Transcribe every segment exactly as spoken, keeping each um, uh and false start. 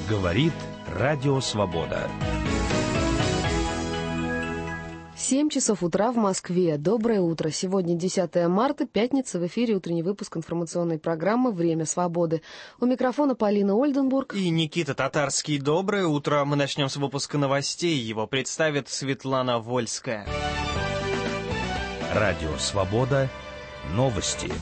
Говорит Радио Свобода. семь часов утра в Москве. Доброе утро. Сегодня десятое марта, пятница. В эфире утренний выпуск информационной программы «Время свободы». У микрофона Полина Ольденбург. И Никита Татарский. Доброе утро. Мы начнем с выпуска новостей. Его представит Светлана Вольская. Радио Свобода. Новости.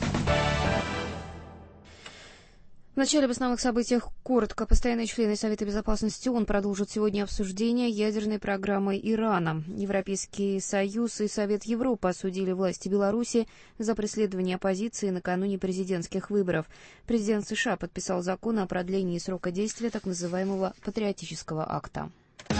В начале об основных событиях коротко. Постоянные члены Совета Безопасности ООН продолжат сегодня обсуждение ядерной программы Ирана. Европейский Союз и Совет Европы осудили власти Беларуси за преследование оппозиции накануне президентских выборов. Президент США подписал закон о продлении срока действия так называемого патриотического акта.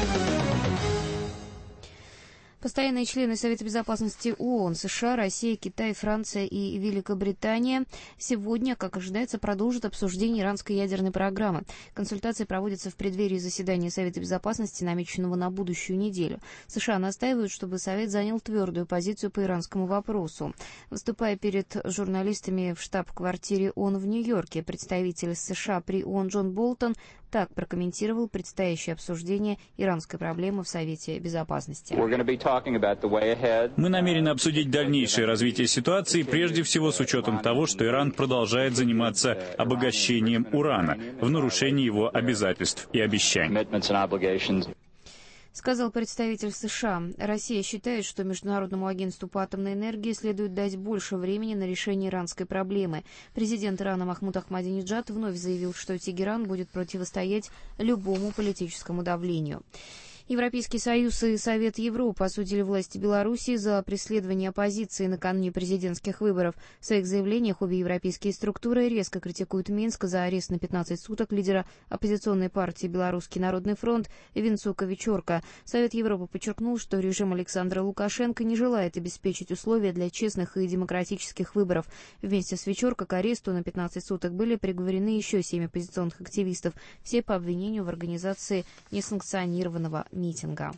Постоянные члены Совета Безопасности ООН, США, Россия, Китай, Франция и Великобритания сегодня, как ожидается, продолжат обсуждение иранской ядерной программы. Консультации проводятся в преддверии заседания Совета Безопасности, намеченного на будущую неделю. США настаивают, чтобы Совет занял твердую позицию по иранскому вопросу. Выступая перед журналистами в штаб-квартире ООН в Нью-Йорке, представитель США при ООН Джон Болтон так прокомментировал предстоящее обсуждение иранской проблемы в Совете Безопасности. Мы намерены обсудить дальнейшее развитие ситуации, прежде всего с учетом того, что Иран продолжает заниматься обогащением урана в нарушении его обязательств и обещаний. Сказал представитель США. Россия считает, что Международному агентству по атомной энергии следует дать больше времени на решение иранской проблемы. Президент Ирана Махмуд Ахмадинеджад вновь заявил, что Тегеран будет противостоять любому политическому давлению. Европейский Союз и Совет Европы осудили власти Беларуси за преследование оппозиции накануне президентских выборов. В своих заявлениях обе европейские структуры резко критикуют Минск за арест на пятнадцать суток лидера оппозиционной партии «Белорусский народный фронт» Винцука Вечорка. Совет Европы подчеркнул, что режим Александра Лукашенко не желает обеспечить условия для честных и демократических выборов. Вместе с Вечорко к аресту на пятнадцать суток были приговорены еще семь оппозиционных активистов, все по обвинению в организации несанкционированного митинга.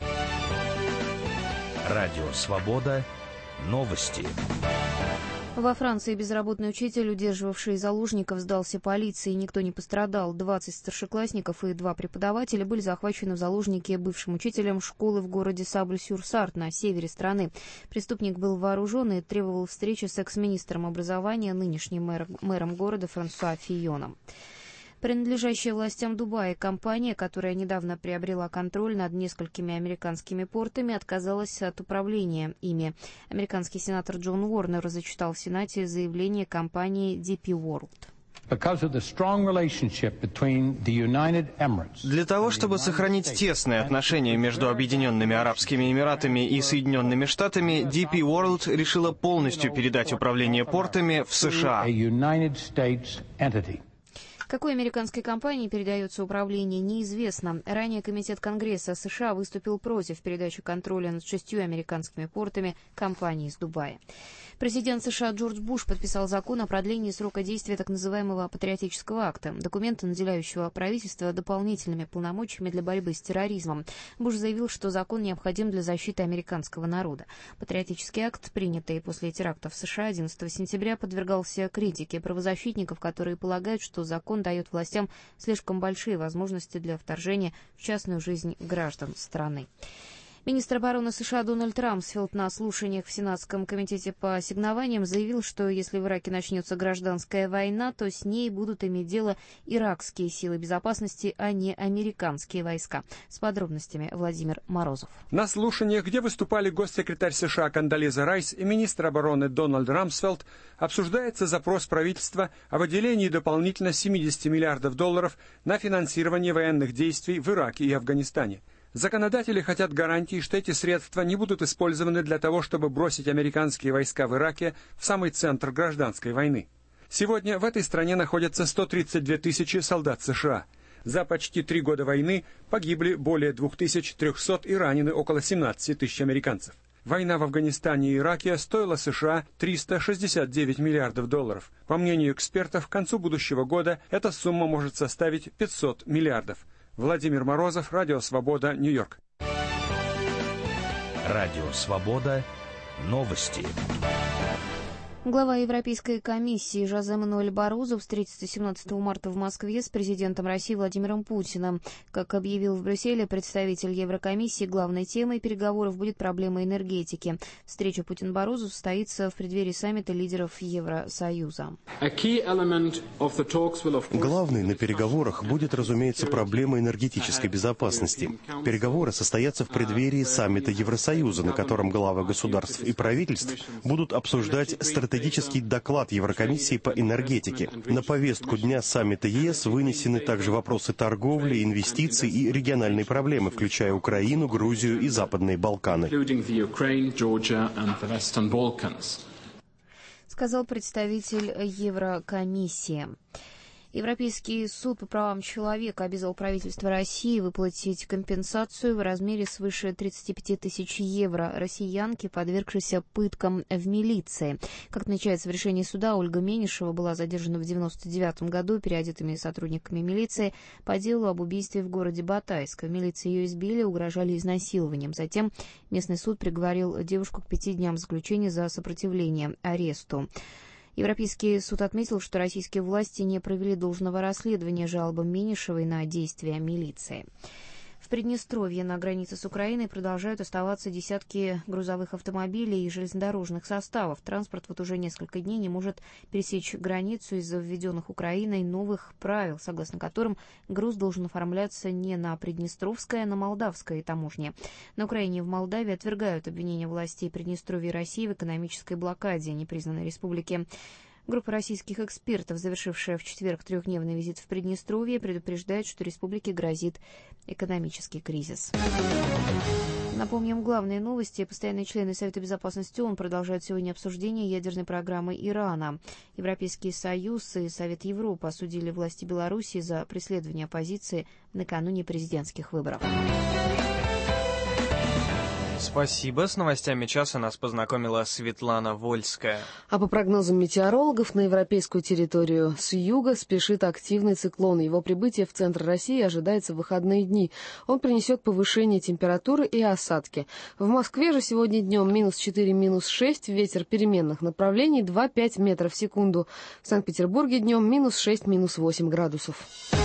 Радио Свобода. Новости. Во Франции безработный учитель, удерживавший заложников, сдался полиции. Никто не пострадал. двадцать старшеклассников и два преподавателя были захвачены в заложники бывшим учителем школы в городе Сабль-Сюр-Сарт на севере страны. Преступник был вооружен и требовал встречи с экс-министром образования, нынешним мэр, мэром города Франсуа Фийоном. Принадлежащая властям Дубая компания, которая недавно приобрела контроль над несколькими американскими портами, отказалась от управления ими. Американский сенатор Джон Уорнер зачитал в Сенате заявление компании ди пи World. Для того, чтобы сохранить тесные отношения между Объединенными Арабскими Эмиратами и Соединенными Штатами, ди пи World решила полностью передать управление портами в США. Какой американской компании передается управление, неизвестно. Ранее Комитет Конгресса США выступил против передачи контроля над шестью американскими портами компании из Дубая. Президент США Джордж Буш подписал закон о продлении срока действия так называемого патриотического акта, документа, наделяющего правительство дополнительными полномочиями для борьбы с терроризмом. Буш заявил, что закон необходим для защиты американского народа. Патриотический акт, принятый после терактов в США одиннадцатого сентября, подвергался критике правозащитников, которые полагают, что закон дает властям слишком большие возможности для вторжения в частную жизнь граждан страны. Министр обороны США Дональд Рамсфелд на слушаниях в Сенатском комитете по ассигнованиям заявил, что если в Ираке начнется гражданская война, то с ней будут иметь дело иракские силы безопасности, а не американские войска. С подробностями Владимир Морозов. На слушаниях, где выступали госсекретарь США Кондолиза Райс и министр обороны Дональд Рамсфелд, обсуждается запрос правительства о выделении дополнительно семьдесят миллиардов долларов на финансирование военных действий в Ираке и Афганистане. Законодатели хотят гарантий, что эти средства не будут использованы для того, чтобы бросить американские войска в Ираке в самый центр гражданской войны. Сегодня в этой стране находятся сто тридцать две тысячи солдат США. За почти три года войны погибли более две тысячи триста и ранены около семнадцать тысяч американцев. Война в Афганистане и Ираке стоила США триста шестьдесят девять миллиардов долларов. По мнению экспертов, к концу будущего года эта сумма может составить пятьсот миллиардов. Владимир Морозов, Радио Свобода, Нью-Йорк. Радио Свобода. Новости. Глава Европейской комиссии Жозе Мануэль Барозу встретится семнадцатого марта в Москве с президентом России Владимиром Путиным. Как объявил в Брюсселе представитель Еврокомиссии, главной темой переговоров будет проблема энергетики. Встреча Путин-Барозу состоится в преддверии саммита лидеров Евросоюза. Главной на переговорах будет, разумеется, проблема энергетической безопасности. Переговоры состоятся в преддверии саммита Евросоюза, на котором главы государств и правительств будут обсуждать стратегические Стратегический доклад Еврокомиссии по энергетике. На повестку дня саммита ЕС вынесены также вопросы торговли, инвестиций и региональные проблемы, включая Украину, Грузию и Западные Балканы. Сказал представитель Еврокомиссии. Европейский суд по правам человека обязал правительство России выплатить компенсацию в размере свыше тридцати пяти тысяч евро россиянке, подвергшейся пыткам в милиции. Как отмечается в решении суда, Ольга Менишева была задержана в девяносто девятом году переодетыми сотрудниками милиции по делу об убийстве в городе Батайск. В милиции ее избили, угрожали изнасилованием. Затем местный суд приговорил девушку к пяти дням заключения за сопротивление аресту. Европейский суд отметил, что российские власти не провели должного расследования жалобам Менишевой на действия милиции. В Приднестровье на границе с Украиной продолжают оставаться десятки грузовых автомобилей и железнодорожных составов. Транспорт вот уже несколько дней не может пересечь границу из-за введенных Украиной новых правил, согласно которым груз должен оформляться не на приднестровской, а на молдавской таможне. На Украине и в Молдавии отвергают обвинения властей Приднестровья и России в экономической блокаде непризнанной республики. Группа российских экспертов, завершившая в четверг трехдневный визит в Приднестровье, предупреждает, что республике грозит экономический кризис. Напомним, главные новости. Постоянные члены Совета Безопасности ООН продолжают сегодня обсуждение ядерной программы Ирана. Европейский Союз и Совет Европы осудили власти Беларуси за преследование оппозиции накануне президентских выборов. Спасибо. С новостями часа нас познакомила Светлана Вольская. А по прогнозам метеорологов, на европейскую территорию с юга спешит активный циклон. Его прибытие в центр России ожидается в выходные дни. Он принесет повышение температуры и осадки. В Москве же сегодня днем минус четыре, минус шесть, ветер переменных направлений два-пять метров в секунду. В Санкт-Петербурге днем минус шесть, минус восемь градусов.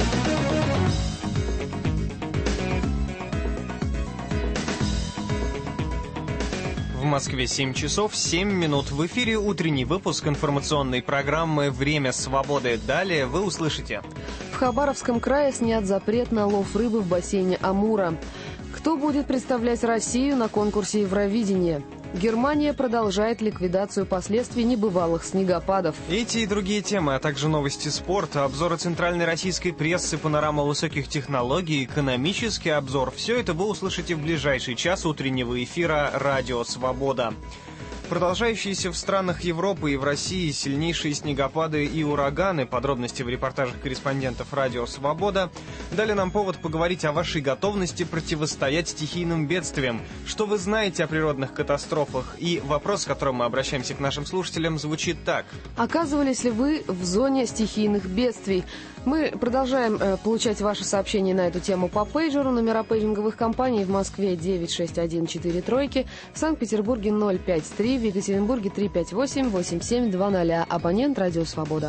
В Москве семь часов семь минут. В эфире утренний выпуск информационной программы «Время свободы». Далее вы услышите. В Хабаровском крае снят запрет на лов рыбы в бассейне Амура. Кто будет представлять Россию на конкурсе Евровидения? Германия продолжает ликвидацию последствий небывалых снегопадов. Эти и другие темы, а также новости спорта, обзоры центральной российской прессы, панорама высоких технологий, экономический обзор – все это вы услышите в ближайший час утреннего эфира «Радио Свобода». Продолжающиеся в странах Европы и в России сильнейшие снегопады и ураганы, подробности в репортажах корреспондентов «Радио Свобода», дали нам повод поговорить о вашей готовности противостоять стихийным бедствиям. Что вы знаете о природных катастрофах? И вопрос, с которым мы обращаемся к нашим слушателям, звучит так. Оказывались ли вы в зоне стихийных бедствий? Мы продолжаем э, получать ваши сообщения на эту тему по пейджеру. Номера пейджинговых компаний в Москве девять шесть один четыре тройки, в Санкт-Петербурге ноль пять три, в Екатеринбурге три пять восемь восемь семь два ноль. Абонент «Радио Свобода».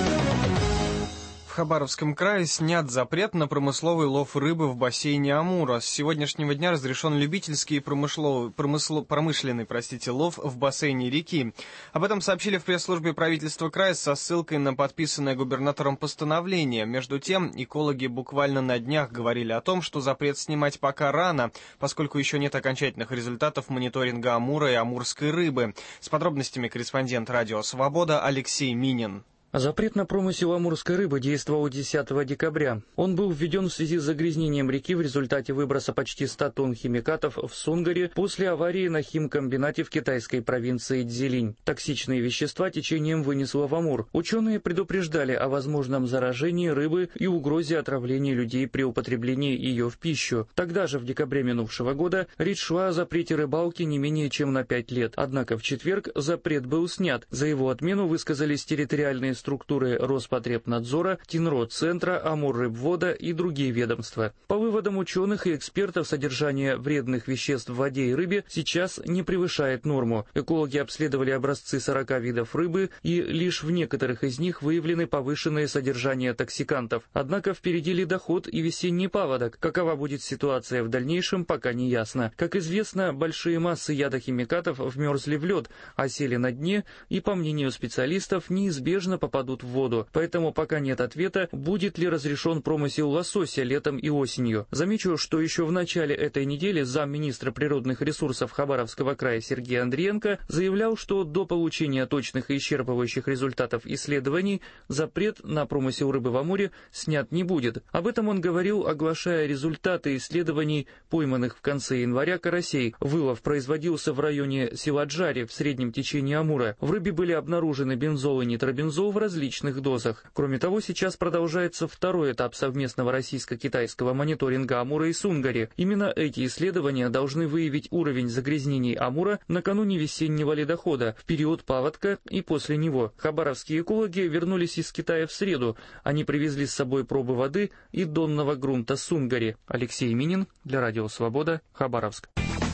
В Хабаровском крае снят запрет на промысловый лов рыбы в бассейне Амура. С сегодняшнего дня разрешен любительский и промышловый, промысло, промышленный простите, лов в бассейне реки. Об этом сообщили в пресс-службе правительства края со ссылкой на подписанное губернатором постановление. Между тем, экологи буквально на днях говорили о том, что запрет снимать пока рано, поскольку еще нет окончательных результатов мониторинга Амура и амурской рыбы. С подробностями корреспондент «Радио Свобода» Алексей Минин. Запрет на промысел амурской рыбы действовал десятого декабря. Он был введен в связи с загрязнением реки в результате выброса почти ста тонн химикатов в Сунгаре после аварии на химкомбинате в китайской провинции Цзилинь. Токсичные вещества течением вынесло в Амур. Ученые предупреждали о возможном заражении рыбы и угрозе отравления людей при употреблении ее в пищу. Тогда же, в декабре минувшего года, речь шла о запрете рыбалки не менее чем на пять лет. Однако в четверг запрет был снят. За его отмену высказались территориальные структуры Роспотребнадзора, Тинрот-центра, Амуррыбвода и другие ведомства. По выводам ученых и экспертов, содержание вредных веществ в воде и рыбе сейчас не превышает норму. Экологи обследовали образцы сорока видов рыбы, и лишь в некоторых из них выявлены повышенные содержания токсикантов. Однако впереди ледоход и весенний паводок. Какова будет ситуация в дальнейшем, пока не ясно. Как известно, большие массы ядохимикатов вмерзли в лед, осели на дне и, по мнению специалистов, неизбежно попадут в воду. Поэтому пока нет ответа, будет ли разрешен промысел лосося летом и осенью. Замечу, что еще в начале этой недели замминистра природных ресурсов Хабаровского края Сергей Андриенко заявлял, что до получения точных и исчерпывающих результатов исследований запрет на промысел рыбы в Амуре снят не будет. Об этом он говорил, оглашая результаты исследований пойманных в конце января карасей. Вылов производился в районе села Джари в среднем течении Амура. В рыбе были обнаружены бензол и нитробензол в различных дозах. Кроме того, сейчас продолжается второй этап совместного российско-китайского мониторинга Амура и Сунгари. Именно эти исследования должны выявить уровень загрязнений Амура накануне весеннего ледохода, в период паводка и после него. Хабаровские экологи вернулись из Китая в среду. Они привезли с собой пробы воды и донного грунта Сунгари. Алексей Минин для Радио Свобода, Хабаровск.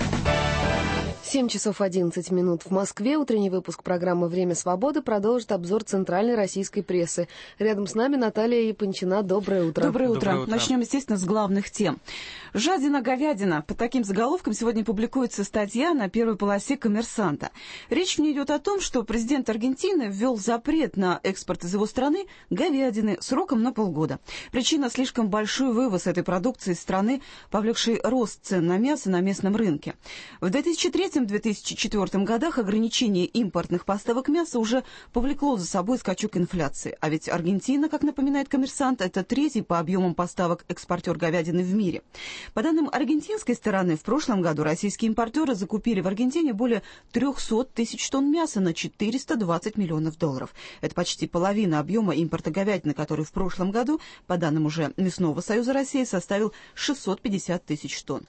семь часов одиннадцать минут в Москве. Утренний выпуск программы «Время свободы» продолжит обзор центральной российской прессы. Рядом с нами Наталья Япончина. Доброе утро. Доброе утро. Доброе утро. Начнем, естественно, с главных тем. «Жадина-говядина». Под таким заголовком сегодня публикуется статья на первой полосе «Коммерсанта». Речь в ней идет о том, что президент Аргентины ввел запрет на экспорт из его страны говядины сроком на полгода. Причина — слишком большой вывоз этой продукции из страны, повлекший рост цен на мясо на местном рынке. В две тысячи третьем — две тысячи четвёртом годах ограничение импортных поставок мяса уже повлекло за собой скачок инфляции. А ведь Аргентина, как напоминает «Коммерсант», это третий по объемам поставок экспортер говядины в мире. По данным аргентинской стороны, в прошлом году российские импортеры закупили в Аргентине более трехсот тысяч тонн мяса на четыреста двадцать миллионов долларов. Это почти половина объема импорта говядины, который в прошлом году, по данным уже Мясного союза России, составил шестьсот пятьдесят тысяч тонн.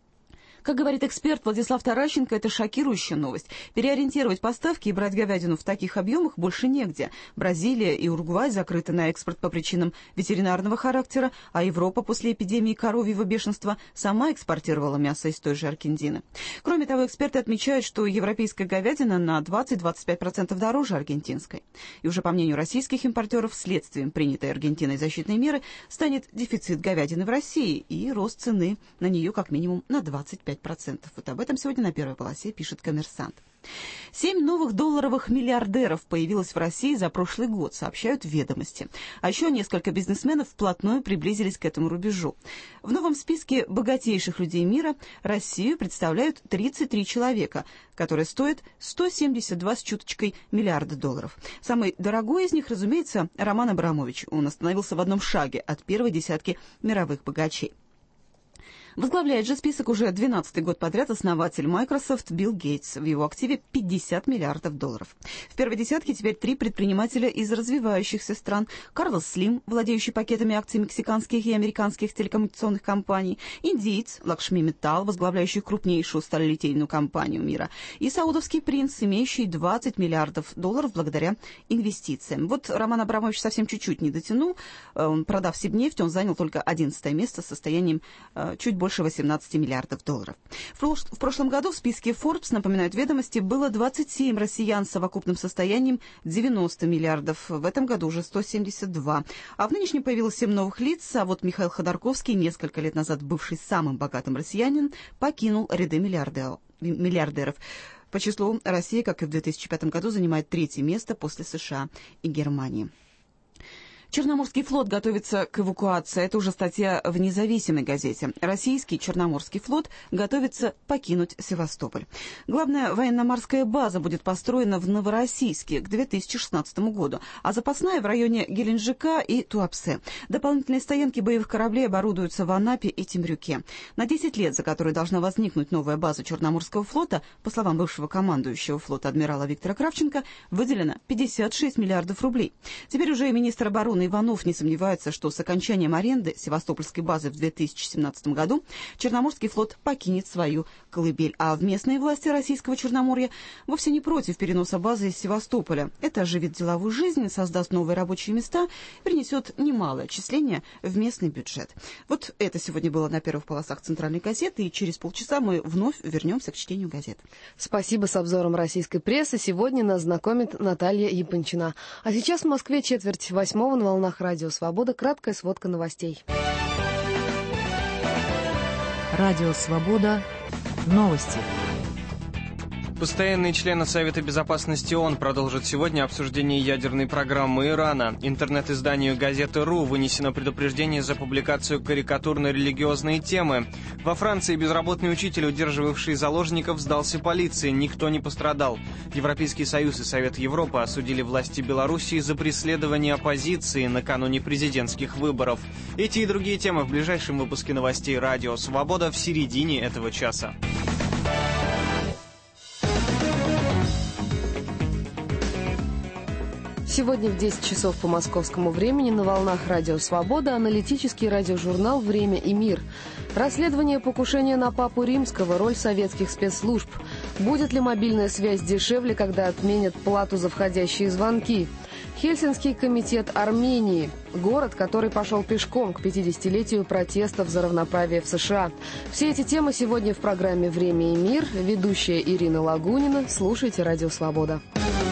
Как говорит эксперт Владислав Таращенко, это шокирующая новость. Переориентировать поставки и брать говядину в таких объемах больше негде. Бразилия и Уругвай закрыты на экспорт по причинам ветеринарного характера, а Европа после эпидемии коровьего бешенства сама экспортировала мясо из той же Аргентины. Кроме того, эксперты отмечают, что европейская говядина на двадцать-двадцать пять процентов дороже аргентинской. И уже по мнению российских импортеров, следствием принятой Аргентиной защитной меры станет дефицит говядины в России и рост цены на нее как минимум на двадцать пять процентов. Вот об этом сегодня на первой полосе пишет «Коммерсант». Семь новых долларовых миллиардеров появилось в России за прошлый год, сообщают «Ведомости». А еще несколько бизнесменов вплотную приблизились к этому рубежу. В новом списке богатейших людей мира Россию представляют тридцать три человека, которые стоят сто семьдесят два с чуточкой миллиарда долларов. Самый дорогой из них, разумеется, Роман Абрамович. Он остановился в одном шаге от первой десятки мировых богачей. Возглавляет же список уже двенадцатый год подряд основатель Microsoft Билл Гейтс. В его активе пятьдесят миллиардов долларов. В первой десятке теперь три предпринимателя из развивающихся стран. Карлос Слим, владеющий пакетами акций мексиканских и американских телекоммуникационных компаний. Индиец Лакшми Миттал, возглавляющий крупнейшую сталелитейную компанию мира. И саудовский принц, имеющий двадцать миллиардов долларов благодаря инвестициям. Вот Роман Абрамович совсем чуть-чуть не дотянул. Продав Сибнефть, он занял только одиннадцатое место с состоянием чуть больше восемнадцати миллиардов долларов. В прошлом году в списке Forbes, напоминают «Ведомости», было двадцать семь россиян с совокупным состоянием девяносто миллиардов. В этом году уже сто семьдесят два. А в нынешнем появилось семь новых лиц. А вот Михаил Ходорковский, несколько лет назад бывший самым богатым россиянин, покинул ряды миллиардеров. По числу Россия, как и в две тысячи пятом году, занимает третье место после США и Германии. Черноморский флот готовится к эвакуации. Это уже статья в независимой газете. Российский Черноморский флот готовится покинуть Севастополь. Главная военно-морская база будет построена в Новороссийске к две тысячи шестнадцатому году, а запасная в районе Геленджика и Туапсе. Дополнительные стоянки боевых кораблей оборудуются в Анапе и Темрюке. На десять лет, за которые должна возникнуть новая база Черноморского флота, по словам бывшего командующего флота адмирала Виктора Кравченко, выделено пятьдесят шесть миллиардов рублей. Теперь уже и министр обороны Антон Иванов не сомневается, что с окончанием аренды севастопольской базы в две тысячи семнадцатом году Черноморский флот покинет свою колыбель. А в местные власти российского Черноморья вовсе не против переноса базы из Севастополя. Это оживит деловую жизнь, создаст новые рабочие места, принесет немалое отчисление в местный бюджет. Вот это сегодня было на первых полосах центральной газеты, и через полчаса мы вновь вернемся к чтению газет. Спасибо. С обзором российской прессы сегодня нас знакомит Наталья Япончина. А сейчас в Москве четверть восьмого на волнах Радио Свобода. Краткая сводка новостей. Радио Свобода. Новости. Постоянные члены Совета Безопасности ООН продолжат сегодня обсуждение ядерной программы Ирана. Интернет-изданию «Газета.ру» вынесено предупреждение за публикацию карикатурно-религиозной темы. Во Франции безработный учитель, удерживавший заложников, сдался полиции. Никто не пострадал. Европейский Союз и Совет Европы осудили власти Белоруссии за преследование оппозиции накануне президентских выборов. Эти и другие темы в ближайшем выпуске новостей «Радио Свобода» в середине этого часа. Сегодня в десять часов по московскому времени на волнах Радио Свобода аналитический радиожурнал «Время и мир». Расследование покушения на Папу Римского, роль советских спецслужб. Будет ли мобильная связь дешевле, когда отменят плату за входящие звонки? Хельсинский комитет Армении. Город, который пошел пешком к пятидесятилетию протестов за равноправие в США. Все эти темы сегодня в программе «Время и мир». Ведущая Ирина Лагунина. Слушайте Радио Свобода.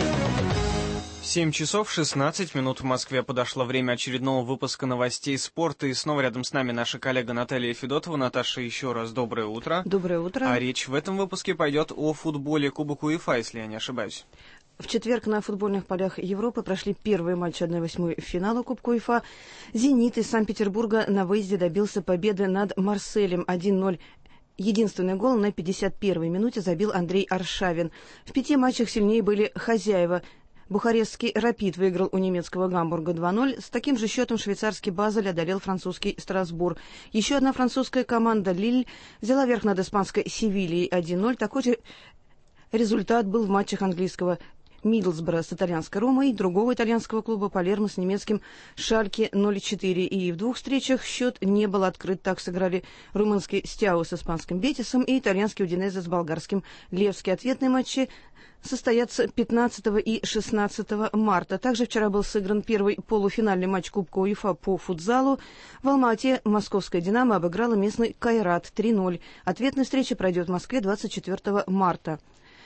семь часов шестнадцать минут в Москве. Подошло время очередного выпуска новостей спорта. И снова рядом с нами наша коллега Наталья Федотова. Наташа, еще раз доброе утро. Доброе утро. А речь в этом выпуске пойдет о футболе Кубок УЕФА, если я не ошибаюсь. В четверг на футбольных полях Европы прошли первые матчи одна восьмой финала Кубка УЕФА. «Зенит» из Санкт-Петербурга на выезде добился победы над Марселем один ноль. Единственный гол на пятьдесят первой минуте забил Андрей Аршавин. В пяти матчах сильнее были хозяева. Бухарестский «Рапид» выиграл у немецкого «Гамбурга» два ноль. С таким же счетом швейцарский «Базель» одолел французский «Страсбур». Еще одна французская команда «Лиль» взяла верх над испанской «Севильей» один ноль. Такой же результат был в матчах английского Мидлсбро с итальянской «Ромой» и другого итальянского клуба «Палермо» с немецким «Шальке» ноль четыре. И в двух встречах счет не был открыт. Так сыграли румынский «Стяу» с испанским «Бетисом» и итальянский «Удинезе» с болгарским «Левски». Ответные матчи состоятся пятнадцатого и шестнадцатого марта. Также вчера был сыгран первый полуфинальный матч Кубка УЕФА по футзалу. В Алма-Ате московская «Динамо» обыграла местный «Кайрат» три ноль. Ответная встреча пройдет в Москве двадцать четвертого марта.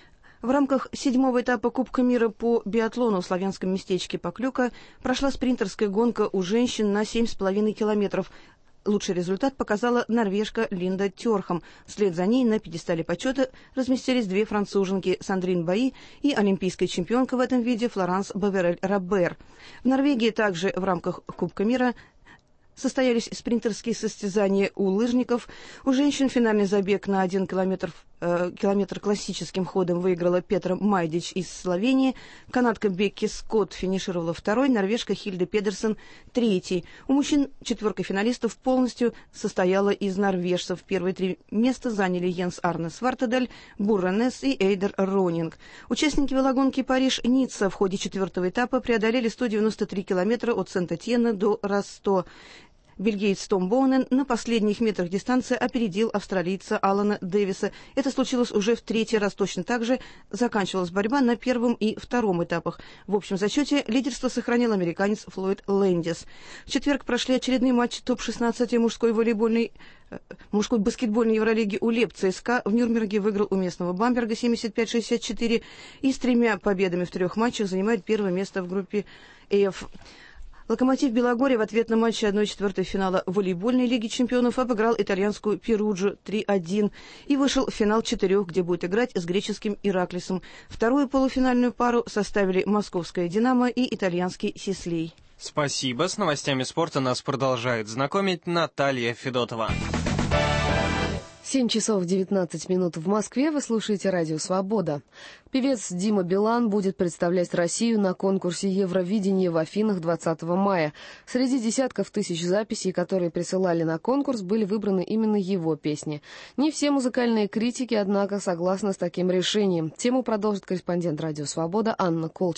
В рамках седьмого этапа Кубка мира по биатлону в славянском местечке Поклюка прошла спринтерская гонка у женщин на семь с половиной километров. Лучший результат показала норвежка Линда Тёрхам. Вслед за ней на пьедестале почета разместились две француженки Сандрин Баи и олимпийская чемпионка в этом виде Флоранс Баверель-Робер. В Норвегии также в рамках Кубка мира состоялись спринтерские состязания у лыжников. У женщин финальный забег на один километр, э, километр классическим ходом выиграла Петра Майдич из Словении. Канадка Бекки Скотт финишировала второй, норвежка Хильда Педерсон третий. У мужчин четверка финалистов полностью состояла из норвежцев. Первые три места заняли Йенс Арне Свартедель, Бурра Несс и Эйдер Ронинг. Участники велогонки Париж-Ницца в ходе четвертого этапа преодолели сто девяносто три километра от Сент-Этьена до Расто. Бельгиец Том Боунен на последних метрах дистанции опередил австралийца Алана Дэвиса. Это случилось уже в третий раз. Точно так же заканчивалась борьба на первом и втором этапах. В общем зачете лидерство сохранил американец Флойд Лэндис. В четверг прошли очередные матчи топ шестнадцать мужской волейбольной мужской баскетбольной Евролиги УЛЕП. ЦСКА в Нюрнберге выиграл у местного Бамберга семьдесят пять шестьдесят четыре и с тремя победами в трех матчах занимает первое место в группе F. «Локомотив» Белогорье в ответном матче одна четвертая финала волейбольной Лиги чемпионов обыграл итальянскую «Перуджу» три один и вышел в финал четырех, где будет играть с греческим «Ираклисом». Вторую полуфинальную пару составили московская «Динамо» и итальянский «Сислей». Спасибо. С новостями спорта нас продолжает знакомить Наталья Федотова. семь часов девятнадцать минут в Москве. Вы слушаете Радио Свобода. Певец Дима Билан будет представлять Россию на конкурсе Евровидения в Афинах двадцатого мая. Среди десятков тысяч записей, которые присылали на конкурс, были выбраны именно его песни. Не все музыкальные критики, однако, согласны с таким решением. Тему продолжит корреспондент Радио Свобода Анна Колчина.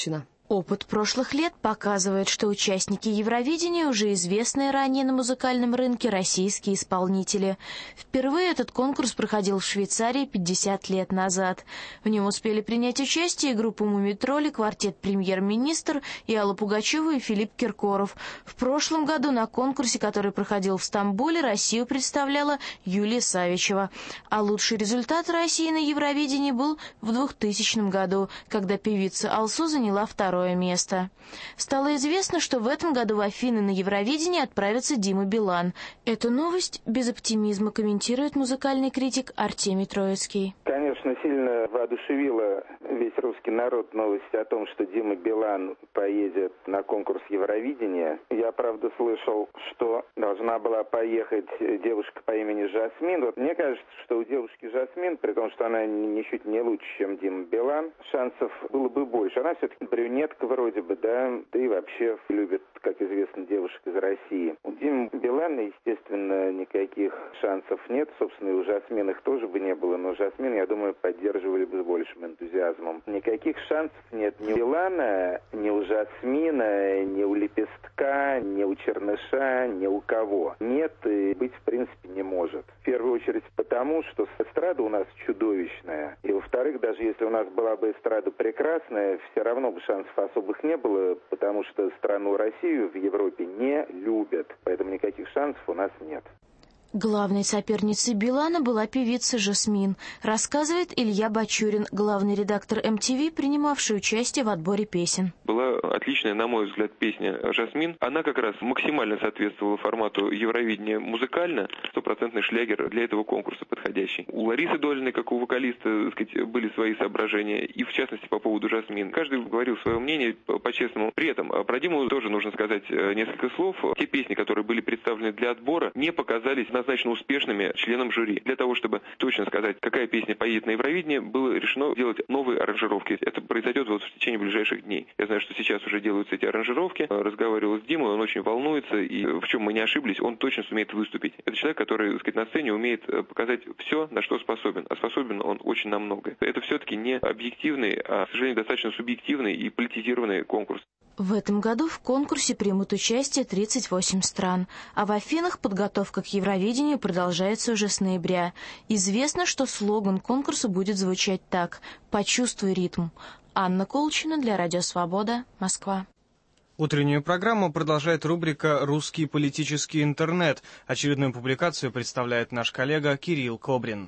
Опыт прошлых лет показывает, что участники Евровидения уже известные ранее на музыкальном рынке российские исполнители. Впервые этот конкурс проходил в Швейцарии пятьдесят лет назад. В нем успели принять участие группа «Мумий-тролли», квартет «Премьер-министр» и Алла Пугачева и Филипп Киркоров. В прошлом году на конкурсе, который проходил в Стамбуле, Россию представляла Юлия Савичева. А лучший результат России на Евровидении был в двухтысячном году, когда певица Алсу заняла второе место. Стало известно, что в этом году в Афины на Евровидение отправится Дима Билан. Эту новость без оптимизма комментирует музыкальный критик Артемий Троицкий. Конечно, сильно воодушевила весь русский народ новость о том, что Дима Билан поедет на конкурс Евровидения. Я, правда, слышал, что должна была поехать девушка по имени Жасмин. Вот мне кажется, что у девушки Жасмин, при том, что она ничуть не лучше, чем Дима Билан, шансов было бы больше. Она все-таки брюнетка вроде бы, да, да и вообще любит, как известно, девушек из России. У Димы Билана, естественно, никаких шансов нет. Собственно, и у Жасмин их тоже бы не было, но Жасмин, я думаю, поддерживали бы с большим энтузиазмом. Никаких шансов нет ни у Билана, ни у Жасмина, ни у Лепестка, ни у Черныша, ни у кого. Нет и быть, в принципе, не может. В первую очередь потому, что эстрада у нас чудовищная. И, во-вторых, даже если у нас была бы эстрада прекрасная, все равно бы шансов особых не было, потому что страну Россию в Европе не любят. Поэтому никаких шансов у нас нет. Главной соперницей Билана была певица Жасмин, рассказывает Илья Бачурин, главный редактор эм ти ви, принимавший участие в отборе песен. Была отличная, на мой взгляд, песня «Жасмин». Она как раз максимально соответствовала формату Евровидения музыкально, стопроцентный шлягер для этого конкурса подходящий. У Ларисы Долиной, как у вокалиста, так сказать, были свои соображения, и в частности по поводу «Жасмин». Каждый говорил свое мнение по-честному. При этом про Диму тоже нужно сказать несколько слов. Те песни, которые были представлены для отбора, не показались на однозначно успешными членам жюри. Для того, чтобы точно сказать, какая песня поедет на Евровидение, было решено делать новые аранжировки. Это произойдет вот в течение ближайших дней. Я знаю, что сейчас уже делаются эти аранжировки. Разговаривал с Димой, он очень волнуется, и в чем мы не ошиблись, он точно сумеет выступить. Это человек, который, так сказать, на сцене умеет показать все, на что способен. А способен он очень на многое. Это все-таки не объективный, а, к сожалению, достаточно субъективный и политизированный конкурс. В этом году в конкурсе примут участие тридцать восемь стран, а в Афинах подготовка к Евровидению продолжается уже с ноября. Известно, что слоган конкурса будет звучать так: «Почувствуй ритм». Анна Колчина для Радио Свобода, Москва. Утреннюю программу продолжает рубрика «Русский политический интернет». Очередную публикацию представляет наш коллега Кирилл Кобрин.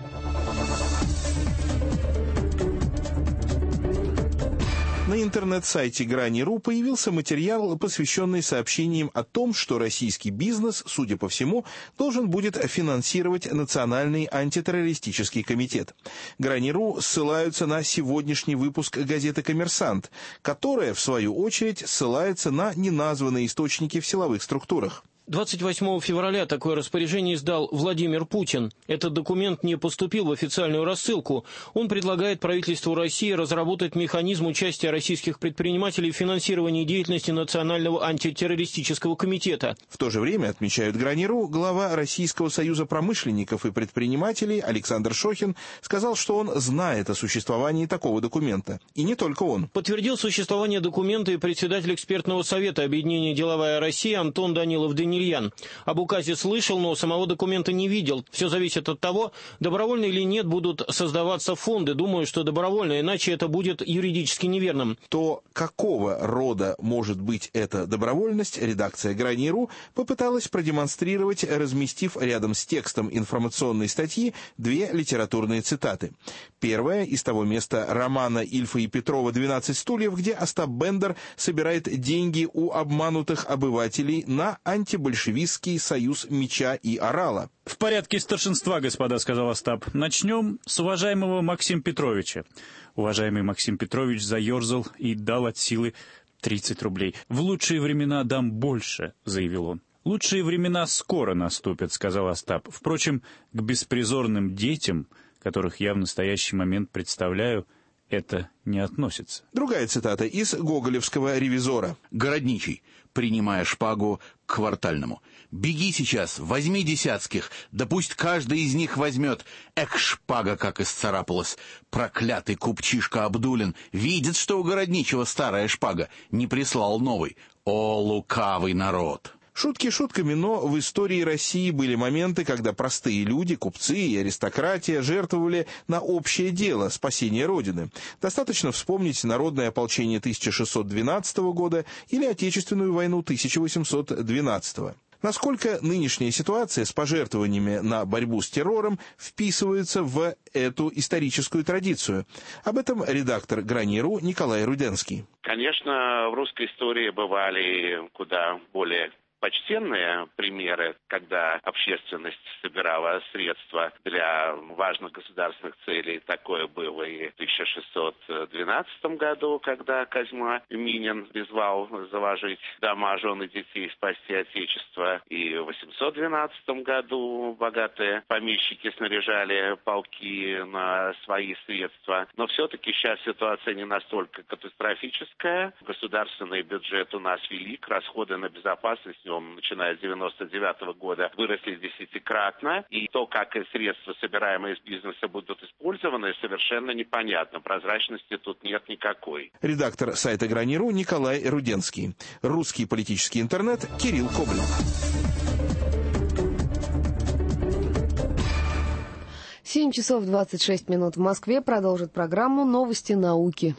На интернет-сайте Грани.ру появился материал, посвященный сообщениям о том, что российский бизнес, судя по всему, должен будет финансировать Национальный антитеррористический комитет. Грани.ру ссылаются на сегодняшний выпуск газеты «Коммерсант», которая, в свою очередь, ссылается на неназванные источники в силовых структурах. двадцать восьмого февраля такое распоряжение издал Владимир Путин. Этот документ не поступил в официальную рассылку. Он предлагает правительству России разработать механизм участия российских предпринимателей в финансировании деятельности Национального антитеррористического комитета. В то же время, отмечают Грани.ру, глава Российского союза промышленников и предпринимателей Александр Шохин сказал, что он знает о существовании такого документа. И не только он. Подтвердил существование документа и председатель экспертного совета объединения «Деловая Россия» Антон Данилов-Данильян. Об указе слышал, но самого документа не видел. Все зависит от того, добровольно или нет будут создаваться фонды. Думаю, что добровольно, иначе это будет юридически неверным. То какого рода может быть эта добровольность, редакция Грани.ру попыталась продемонстрировать, разместив рядом с текстом информационной статьи две литературные цитаты. Первая из того места романа Ильфа и Петрова «двенадцать стульев», где Остап Бендер собирает деньги у обманутых обывателей на антибольшевистский большевистский союз меча и орала. В порядке старшинства, господа, сказал Остап. Начнем с уважаемого Максима Петровича. Уважаемый Максим Петрович заерзал и дал от силы тридцать рублей. В лучшие времена дам больше, заявил он. Лучшие времена скоро наступят, сказал Остап. Впрочем, к беспризорным детям, которых я в настоящий момент представляю, это не относится. Другая цитата из гоголевского «Ревизора». «Городничий, принимая шпагу к квартальному. Беги сейчас, возьми десятских, да пусть каждый из них возьмет. Эх, шпага как исцарапалась. Проклятый купчишка Абдулин видит, что у городничего старая шпага, не прислал новый. О, лукавый народ! Шутки шутками, но в истории России были моменты, когда простые люди, купцы и аристократия жертвовали на общее дело спасение Родины. Достаточно вспомнить народное ополчение тысяча шестьсот двенадцатого года или Отечественную войну тысяча восемьсот двенадцатого. Насколько нынешняя ситуация с пожертвованиями на борьбу с террором вписывается в эту историческую традицию? Об этом редактор «Грани.ру» Николай Руденский. Конечно, в русской истории бывали куда более почтенные примеры, когда общественность собирала средства для важных государственных целей. Такое было и в тысяча шестьсот двенадцатом году, когда Козьма Минин призвал заложить дома, жены, детей, спасти Отечество. И в восемьсот двенадцатом году богатые помещики снаряжали полки на свои средства. Но все-таки сейчас ситуация не настолько катастрофическая. Государственный бюджет у нас велик, расходы на безопасность начиная с девяносто девятого года, выросли десятикратно. И то, как средства, собираемые из бизнеса, будут использованы, совершенно непонятно. Прозрачности тут нет никакой. Редактор сайта «Грани.ру» Николай Руденский. Русский политический интернет Кирилл Коблев. семь часов двадцать шесть минут в Москве. Продолжит программу «Новости науки».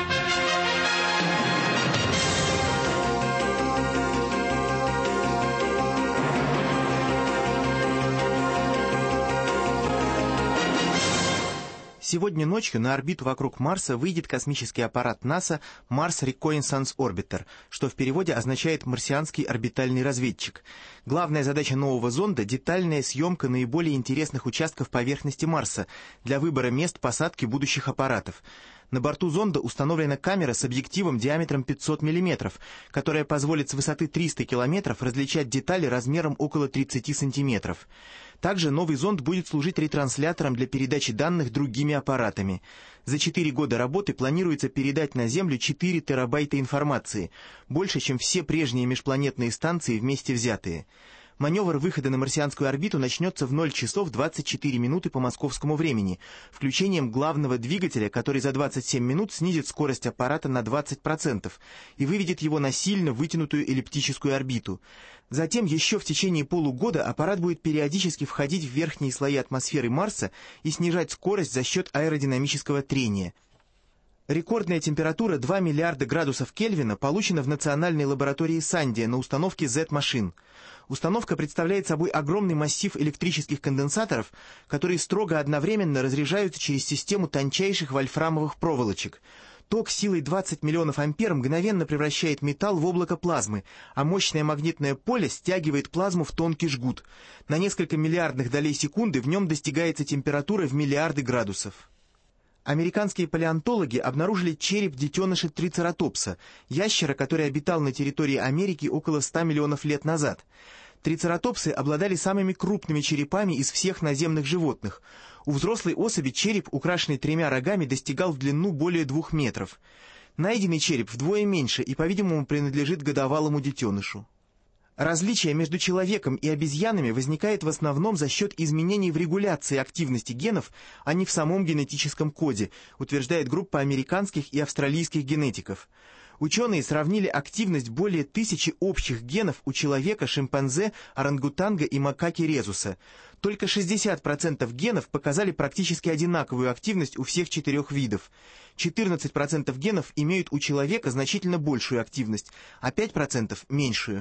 Сегодня ночью на орбиту вокруг Марса выйдет космический аппарат НАСА Mars Reconnaissance Orbiter, что в переводе означает «марсианский орбитальный разведчик». Главная задача нового зонда – детальная съемка наиболее интересных участков поверхности Марса для выбора мест посадки будущих аппаратов. На борту зонда установлена камера с объективом диаметром пятьсот миллиметров, которая позволит с высоты триста километров различать детали размером около тридцати сантиметров. Также новый зонд будет служить ретранслятором для передачи данных другими аппаратами. За четыре года работы планируется передать на Землю четыре терабайта информации, больше, чем все прежние межпланетные станции вместе взятые. Маневр выхода на марсианскую орбиту начнется в ноль часов двадцать четыре минуты по московскому времени, включением главного двигателя, который за двадцать семь минут снизит скорость аппарата на двадцать процентов и выведет его на сильно вытянутую эллиптическую орбиту. Затем еще в течение полугода аппарат будет периодически входить в верхние слои атмосферы Марса и снижать скорость за счет аэродинамического трения. Рекордная температура два миллиарда градусов Кельвина получена в национальной лаборатории Сандия на установке Z-машин. Установка представляет собой огромный массив электрических конденсаторов, которые строго одновременно разряжаются через систему тончайших вольфрамовых проволочек. Ток силой двадцать миллионов ампер мгновенно превращает металл в облако плазмы, а мощное магнитное поле стягивает плазму в тонкий жгут. На несколько миллиардных долей секунды в нем достигается температура в миллиарды градусов. Американские палеонтологи обнаружили череп детеныша трицератопса, ящера, который обитал на территории Америки около ста миллионов лет назад. Трицератопсы обладали самыми крупными черепами из всех наземных животных. У взрослой особи череп, украшенный тремя рогами, достигал в длину более двух метров. Найденный череп вдвое меньше и, по-видимому, принадлежит годовалому детенышу. Различие между человеком и обезьянами возникает в основном за счет изменений в регуляции активности генов, а не в самом генетическом коде, утверждает группа американских и австралийских генетиков. Ученые сравнили активность более тысячи общих генов у человека, шимпанзе, орангутанга и макаки резуса. Только шестьдесят процентов генов показали практически одинаковую активность у всех четырех видов. четырнадцать процентов генов имеют у человека значительно большую активность, а пять процентов меньшую.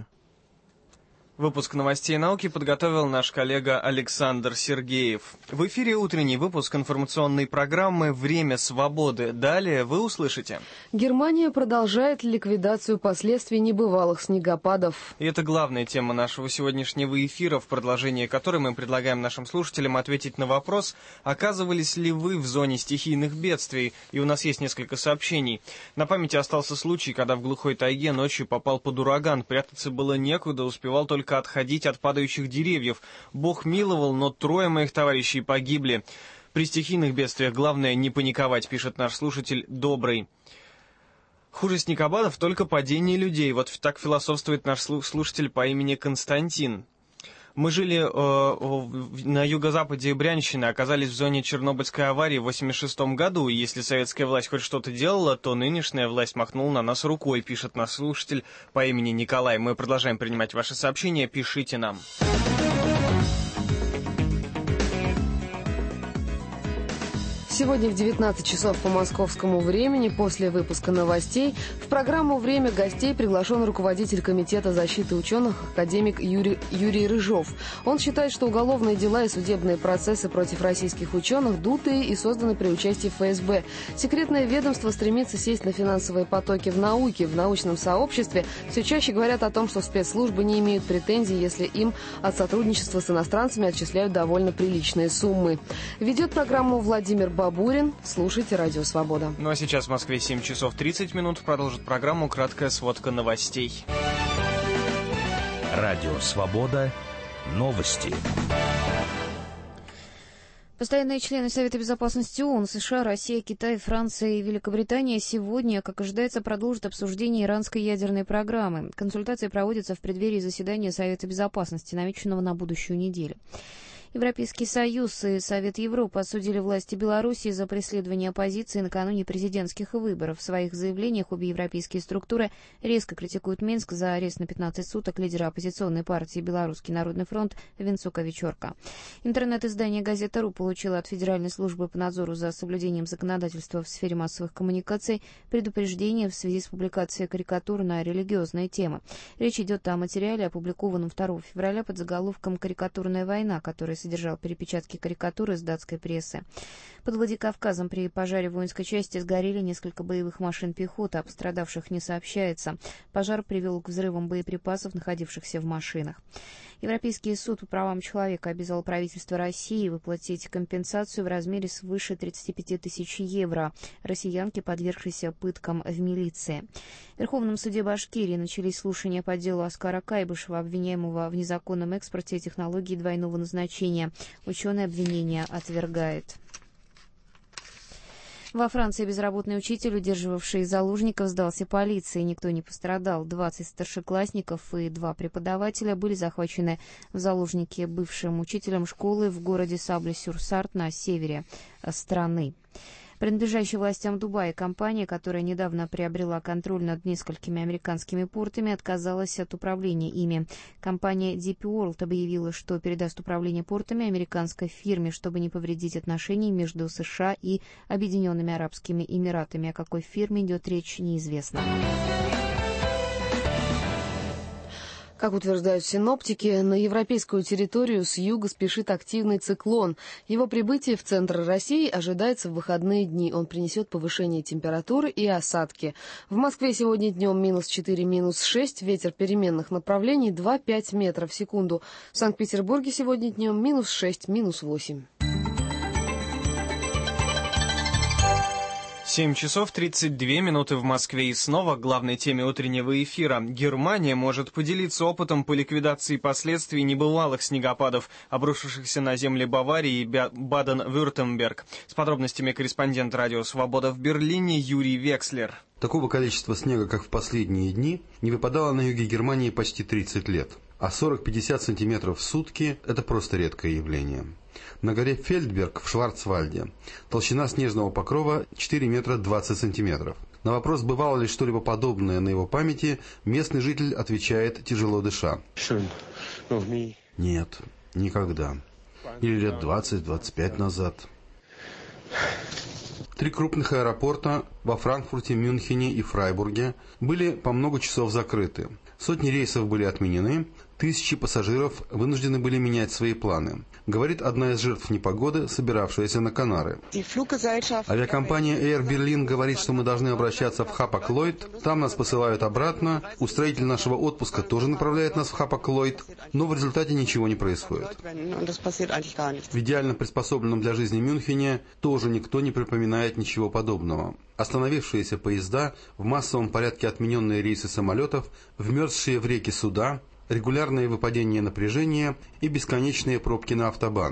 Выпуск новостей науки подготовил наш коллега Александр Сергеев. В эфире утренний выпуск информационной программы «Время свободы». Далее вы услышите. Германия продолжает ликвидацию последствий небывалых снегопадов. И это главная тема нашего сегодняшнего эфира, в продолжении которой мы предлагаем нашим слушателям ответить на вопрос, оказывались ли вы в зоне стихийных бедствий. И у нас есть несколько сообщений. На памяти остался случай, когда в глухой тайге ночью попал под ураган. Прятаться было некуда, успевал только отходить от падающих деревьев. Бог миловал, но трое моих товарищей погибли. При стихийных бедствиях главное не паниковать, пишет наш слушатель Добрый. Хуже снегопадов только падение людей. Вот так философствует наш слушатель по имени Константин. Мы жили э, на юго-западе Брянщины, оказались в зоне Чернобыльской аварии в восемьдесят шестом году, и если советская власть хоть что-то делала, то нынешняя власть махнула на нас рукой, пишет наш слушатель по имени Николай. Мы продолжаем принимать ваши сообщения, пишите нам. Сегодня в девятнадцать часов по московскому времени, после выпуска новостей, в программу «Время гостей» приглашен руководитель Комитета защиты ученых, академик Юрий, Юрий Рыжов. Он считает, что уголовные дела и судебные процессы против российских ученых дутые и созданы при участии эф эс бэ. Секретное ведомство стремится сесть на финансовые потоки в науке. В научном сообществе все чаще говорят о том, что спецслужбы не имеют претензий, если им от сотрудничества с иностранцами отчисляют довольно приличные суммы. Ведет программу Владимир Бабурин. Бабурин. Слушайте «Радио Свобода». Ну а сейчас в Москве семь часов тридцать минут. Продолжит программу краткая сводка новостей. «Радио Свобода». Новости. Постоянные члены Совета Безопасности ООН, США, Россия, Китай, Франция и Великобритания сегодня, как ожидается, продолжат обсуждение иранской ядерной программы. Консультации проводятся в преддверии заседания Совета Безопасности, намеченного на будущую неделю. Европейский Союз и Совет Европы осудили власти Белоруссии за преследование оппозиции накануне президентских выборов. В своих заявлениях обе европейские структуры резко критикуют Минск за арест на пятнадцать суток лидера оппозиционной партии «Белорусский народный фронт» Венцука Вечорка. Интернет-издание «Газета.ру» получило от Федеральной службы по надзору за соблюдением законодательства в сфере массовых коммуникаций предупреждение в связи с публикацией карикатур на религиозные темы. Речь идет о материале, опубликованном второго февраля под заголовком «Карикатурная война», который содержал перепечатки карикатур из датской прессы. Под Владикавказом при пожаре в воинской части сгорели несколько боевых машин пехоты, о пострадавших не сообщается. Пожар привел к взрывам боеприпасов, находившихся в машинах. Европейский суд по правам человека обязал правительство России выплатить компенсацию в размере свыше тридцати пяти тысяч евро россиянке, подвергшейся пыткам в милиции. В Верховном суде Башкирии начались слушания по делу Оскара Кайбышева, обвиняемого в незаконном экспорте технологий двойного назначения. Ученый обвинения отвергает. Во Франции безработный учитель, удерживавший заложников, сдался полиции. Никто не пострадал. двадцать старшеклассников и два преподавателя были захвачены в заложники бывшим учителем школы в городе Сабле-сюр-Сарт на севере страны. Принадлежащая властям Дубая компания, которая недавно приобрела контроль над несколькими американскими портами, отказалась от управления ими. Компания ди пи World объявила, что передаст управление портами американской фирме, чтобы не повредить отношений между США и Объединенными Арабскими Эмиратами. О какой фирме идет речь, неизвестно. Как утверждают синоптики, на европейскую территорию с юга спешит активный циклон. Его прибытие в центр России ожидается в выходные дни. Он принесет повышение температуры и осадки. В Москве сегодня днем минус четыре, минус шесть, ветер переменных направлений два-пять метров в секунду. В Санкт-Петербурге сегодня днем минус шесть, минус восемь. семь часов тридцать две минуты в Москве, и снова к главной теме утреннего эфира. Германия может поделиться опытом по ликвидации последствий небывалых снегопадов, обрушившихся на земли Баварии и Баден-Вюртемберг. С подробностями корреспондент «Радио Свобода» в Берлине Юрий Векслер. Такого количества снега, как в последние дни, не выпадало на юге Германии почти тридцать лет. А сорок-пятьдесят сантиметров в сутки – это просто редкое явление. На горе Фельдберг в Шварцвальде толщина снежного покрова четыре метра двадцать сантиметров. На вопрос, бывало ли что-либо подобное на его памяти, местный житель отвечает, тяжело дыша. Нет, никогда. Или лет двадцать-двадцать пять назад. Три крупных аэропорта во Франкфурте, Мюнхене и Фрайбурге были по много часов закрыты. Сотни рейсов были отменены, тысячи пассажиров вынуждены были менять свои планы, говорит одна из жертв непогоды, собиравшаяся на Канары. Авиакомпания Air Berlin говорит, что мы должны обращаться в Хапаг-Лойд, там нас посылают обратно, устроитель нашего отпуска тоже направляет нас в Хапаг-Лойд, но в результате ничего не происходит. В идеально приспособленном для жизни Мюнхене тоже никто не припоминает ничего подобного. Остановившиеся поезда, в массовом порядке отмененные рейсы самолетов, вмерзшие в реки суда, регулярные выпадения напряжения и бесконечные пробки на автобанах.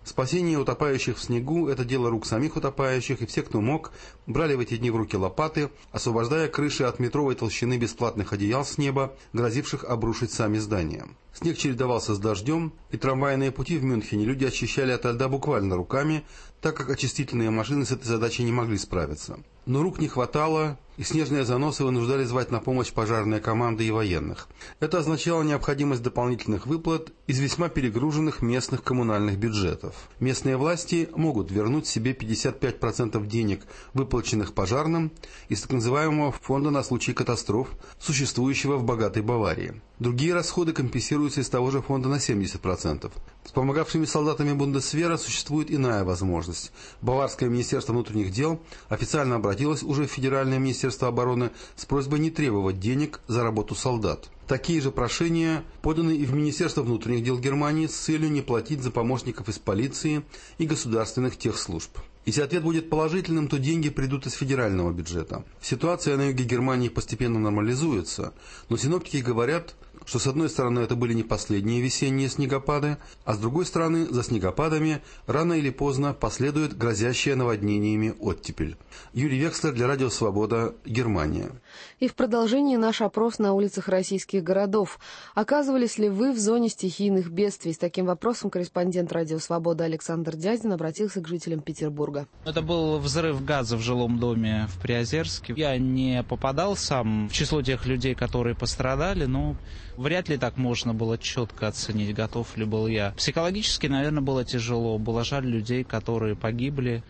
Спасение утопающих в снегу – это дело рук самих утопающих, и все, кто мог, брали в эти дни в руки лопаты, освобождая крыши от метровой толщины бесплатных одеял с неба, грозивших обрушить сами здания. Снег чередовался с дождем, и трамвайные пути в Мюнхене люди очищали от льда буквально руками, так как очистительные машины с этой задачей не могли справиться. Но рук не хватало, и снежные заносы вынуждали звать на помощь пожарные команды и военных. Это означало необходимость дополнительных выплат из весьма перегруженных местных коммунальных бюджетов. Местные власти могут вернуть себе пятьдесят пять процентов денег, выплаченных пожарным, из так называемого фонда на случай катастроф, существующего в богатой Баварии. Другие расходы компенсируются из того же фонда на семьдесят процентов. С помогавшими солдатами Бундесвера существует иная возможность. Баварское министерство внутренних дел официально обратилось уже в Федеральное министерство обороны с просьбой не требовать денег за работу солдат. Такие же прошения поданы и в Министерство внутренних дел Германии с целью не платить за помощников из полиции и государственных техслужб. Если ответ будет положительным, то деньги придут из федерального бюджета. Ситуация на юге Германии постепенно нормализуется, но синоптики говорят, что с одной стороны это были не последние весенние снегопады, а с другой стороны за снегопадами рано или поздно последует грозящая наводнениями оттепель. Юрий Векслер для Радио Свобода, Германия. И в продолжении наш опрос на улицах российских городов. Оказывались ли вы в зоне стихийных бедствий? С таким вопросом корреспондент Радио Свобода Александр Дядин обратился к жителям Петербурга. Это был взрыв газа в жилом доме в Приозерске. Я не попадал сам в число тех людей, которые пострадали, но вряд ли так можно было четко оценить, готов ли был я. Психологически, наверное, было тяжело. Было жаль людей, которые погибли.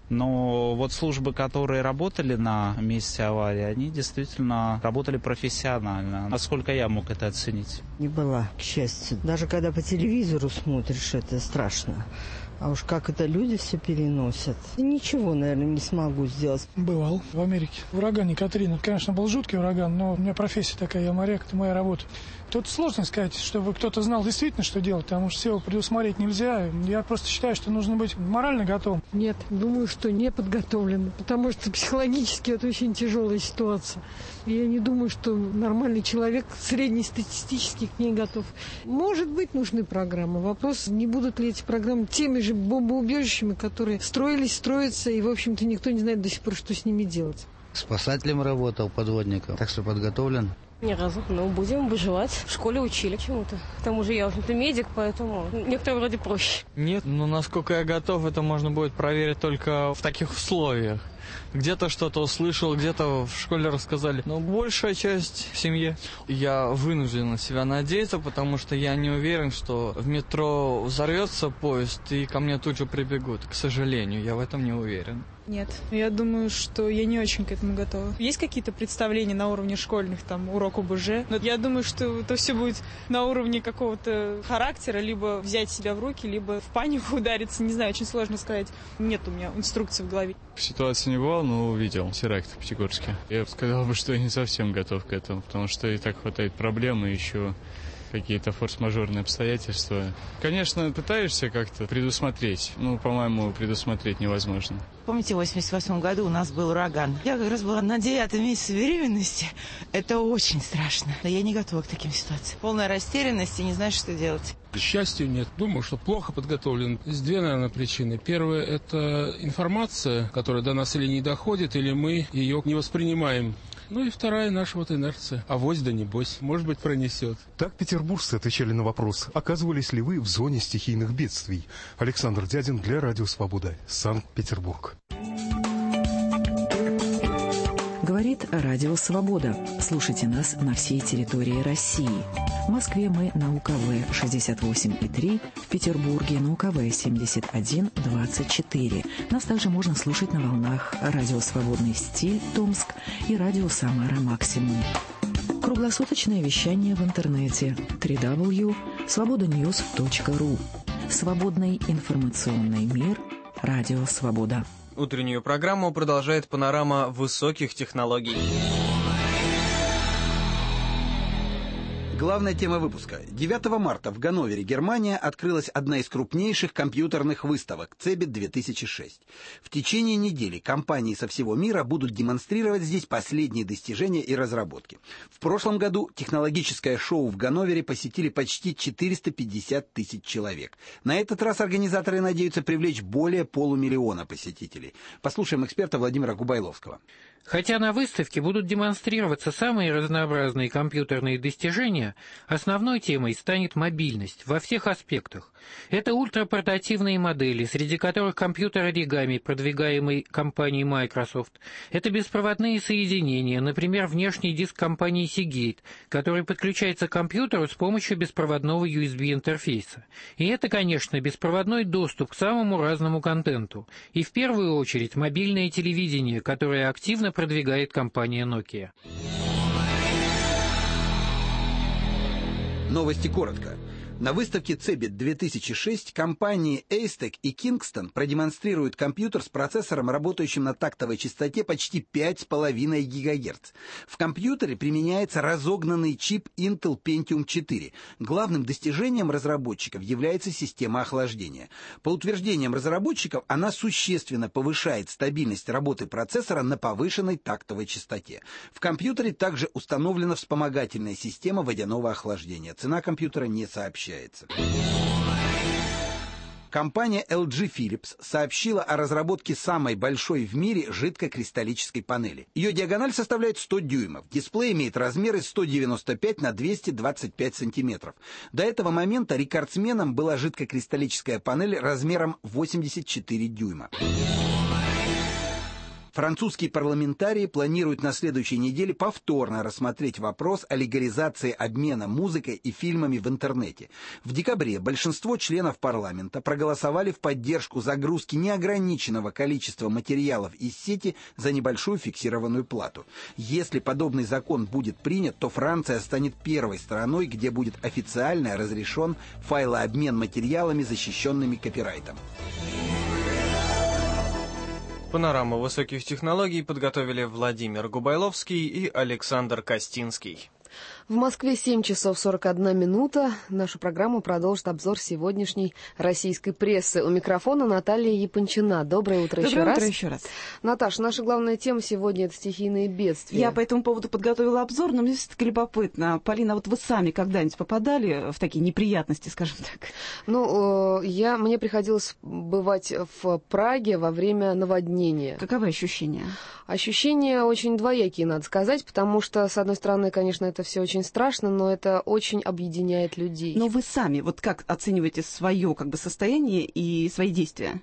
Но вот службы, которые работали на месте аварии, они действительно работали профессионально. Насколько я мог это оценить? Не была, к счастью. Даже когда по телевизору смотришь, это страшно. А уж как это люди все переносят. Ничего, наверное, не смогу сделать. Бывал в Америке. В урагане Катрина. Это, конечно, был жуткий ураган, но у меня профессия такая, я моряк, это моя работа. Тут сложно сказать, чтобы кто-то знал действительно, что делать, потому что всего предусмотреть нельзя. Я просто считаю, что нужно быть морально готовым. Нет, думаю, что не подготовлен, потому что психологически это очень тяжелая ситуация. Я не думаю, что нормальный человек среднестатистически к ней готов. Может быть, нужны программы. Вопрос, не будут ли эти программы теми же бомбоубежищами, которые строились, строятся, и, в общем-то, никто не знает до сих пор, что с ними делать. Спасателем работал, подводником, так что подготовлен. Ни разу. Но будем выживать. В школе учили чему-то. К тому же я, в общем-то, медик, поэтому некоторые вроде проще. Нет, но насколько я готов, это можно будет проверить только в таких условиях. Где-то что-то услышал, где-то в школе рассказали. Но большая часть в семье. Я вынужден на себя надеяться, потому что я не уверен, что в метро взорвется поезд и ко мне тут же прибегут. К сожалению, я в этом не уверен. Нет, я думаю, что я не очень к этому готова. Есть какие-то представления на уровне школьных, там, урок ОБЖ? Но я думаю, что это все будет на уровне какого-то характера, либо взять себя в руки, либо в панику удариться. Не знаю, очень сложно сказать. Нет у меня инструкции в голове. В ситуации не бывал, но увидел теракт в Пятигорске. Я сказал бы, что я не совсем готов к этому, потому что и так хватает проблем, и еще какие-то форс-мажорные обстоятельства. Конечно, пытаешься как-то предусмотреть, но, по-моему, предусмотреть невозможно. Помните, в восемьдесят восьмом году у нас был ураган. Я как раз была на девятом месяце беременности. Это очень страшно. Но я не готова к таким ситуациям. Полная растерянность и не знаешь, что делать. К счастью, нет. Думаю, что плохо подготовлен. Есть две, наверное, причины. Первая – это информация, которая до нас или не доходит, или мы ее не воспринимаем. Ну и вторая наша вот инерция. Авось да небось, может быть, пронесет. Так петербуржцы отвечали на вопрос, оказывались ли вы в зоне стихийных бедствий. Александр Дядин для Радио Свобода, Санкт-Петербург. Говорит Радио Свобода. Слушайте нас на всей территории России. В Москве мы на УКВ шестьдесят восемь и три, в Петербурге на УКВ семьдесят один двадцать четыре. Нас также можно слушать на волнах Радио Свободный стиль Томск и Радио Самара Максимум. Круглосуточное вещание в интернете дабл ю дабл ю дабл ю точка свобода ньюс точка ру. Свободный информационный мир. Радио Свобода. Утреннюю программу продолжает панорама высоких технологий. Главная тема выпуска. девятого марта в Ганновере, Германия, открылась одна из крупнейших компьютерных выставок цебит две тысячи шесть. В течение недели компании со всего мира будут демонстрировать здесь последние достижения и разработки. В прошлом году технологическое шоу в Ганновере посетили почти четыреста пятьдесят тысяч человек. На этот раз организаторы надеются привлечь более полумиллиона посетителей. Послушаем эксперта Владимира Губайловского. Хотя на выставке будут демонстрироваться самые разнообразные компьютерные достижения, основной темой станет мобильность во всех аспектах. Это ультрапортативные модели, среди которых компьютер оригами, продвигаемый компанией Microsoft. Это беспроводные соединения, например, внешний диск компании Seagate, который подключается к компьютеру с помощью беспроводного ю эс би-интерфейса. И это, конечно, беспроводной доступ к самому разному контенту. И в первую очередь мобильное телевидение, которое активно продвигает компания Nokia. Новости коротко. На выставке цебит две тысячи шесть компании Eistec и Kingston продемонстрируют компьютер с процессором, работающим на тактовой частоте почти пять с половиной гигагерц. В компьютере применяется разогнанный чип Intel Pentium четыре. Главным достижением разработчиков является система охлаждения. По утверждениям разработчиков, она существенно повышает стабильность работы процессора на повышенной тактовой частоте. В компьютере также установлена вспомогательная система водяного охлаждения. Цена компьютера не сообщается. Компания эл джи Philips сообщила о разработке самой большой в мире жидкокристаллической панели. Ее диагональ составляет сто дюймов. Дисплей имеет размеры сто девяносто пять на двести двадцать пять сантиметров. До этого момента рекордсменом была жидкокристаллическая панель размером восемьдесят четыре дюйма. Французские парламентарии планируют на следующей неделе повторно рассмотреть вопрос о легализации обмена музыкой и фильмами в интернете. В декабре большинство членов парламента проголосовали в поддержку загрузки неограниченного количества материалов из сети за небольшую фиксированную плату. Если подобный закон будет принят, то Франция станет первой страной, где будет официально разрешен файлообмен материалами, защищенными копирайтом. Панораму высоких технологий подготовили Владимир Губайловский и Александр Костинский. В Москве семь часов сорок одна минута. Нашу программу продолжит обзор сегодняшней российской прессы. У микрофона Наталья Япончина. Доброе утро, Доброе еще утро раз. еще раз. Наташа, наша главная тема сегодня — это стихийные бедствия. Я по этому поводу подготовила обзор, но мне все-таки любопытно. Полина, вот вы сами когда-нибудь попадали в такие неприятности, скажем так? Ну, я, мне приходилось бывать в Праге во время наводнения. Каковы ощущения? Ощущения очень двоякие, надо сказать, потому что, с одной стороны, конечно, это все очень страшно, но это очень объединяет людей. Но вы сами, вот как оцениваете свое как бы состояние и свои действия?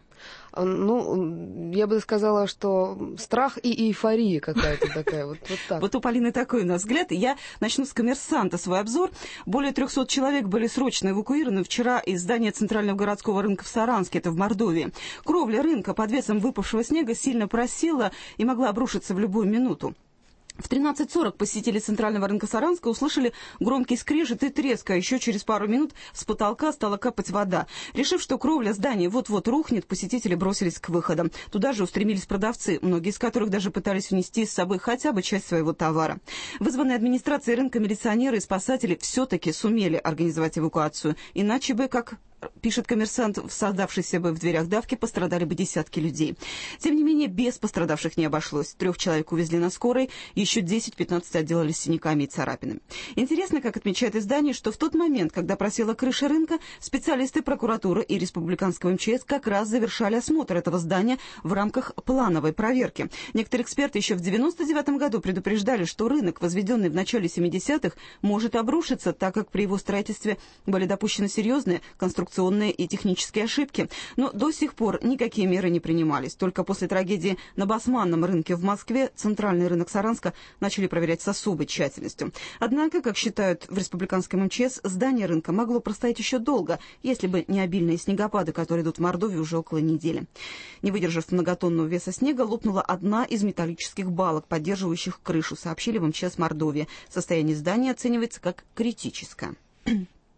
Ну, я бы сказала, что страх и эйфория какая-то такая, вот, вот так. Вот у Полины такой у нас взгляд. Я начну с «Коммерсанта» свой обзор. Более трехсот человек были срочно эвакуированы вчера из здания Центрального городского рынка в Саранске, это в Мордовии. Кровля рынка под весом выпавшего снега сильно просела и могла обрушиться в любую минуту. В тринадцать сорок посетители Центрального рынка Саранска услышали громкий скрежет и треск, а еще через пару минут с потолка стала капать вода. Решив, что кровля здания вот-вот рухнет, посетители бросились к выходам. Туда же устремились продавцы, многие из которых даже пытались унести с собой хотя бы часть своего товара. Вызванные администрацией рынка милиционеры и спасатели все-таки сумели организовать эвакуацию. Иначе бы, как пишет «Коммерсант», в создавшейся бы в дверях давки пострадали бы десятки людей. Тем не менее, без пострадавших не обошлось. Трех человек увезли на скорой, еще десять-пятнадцать отделались синяками и царапинами. Интересно, как отмечает издание, что в тот момент, когда просела крыша рынка, специалисты прокуратуры и республиканского эм че эс как раз завершали осмотр этого здания в рамках плановой проверки. Некоторые эксперты еще в девяносто девятом году предупреждали, что рынок, возведенный в начале семидесятых, может обрушиться, так как при его строительстве были допущены серьезные конструкционные и технические ошибки. Но до сих пор никакие меры не принимались. Только после трагедии на Басманном рынке в Москве центральный рынок Саранска начали проверять с особой тщательностью. Однако, как считают в республиканском эм че эс, здание рынка могло простоять еще долго, если бы не обильные снегопады, которые идут в Мордовии уже около недели. Не выдержав многотонного веса снега, лопнула одна из металлических балок, поддерживающих крышу, сообщили в эм че эс Мордовии. Состояние здания оценивается как критическое.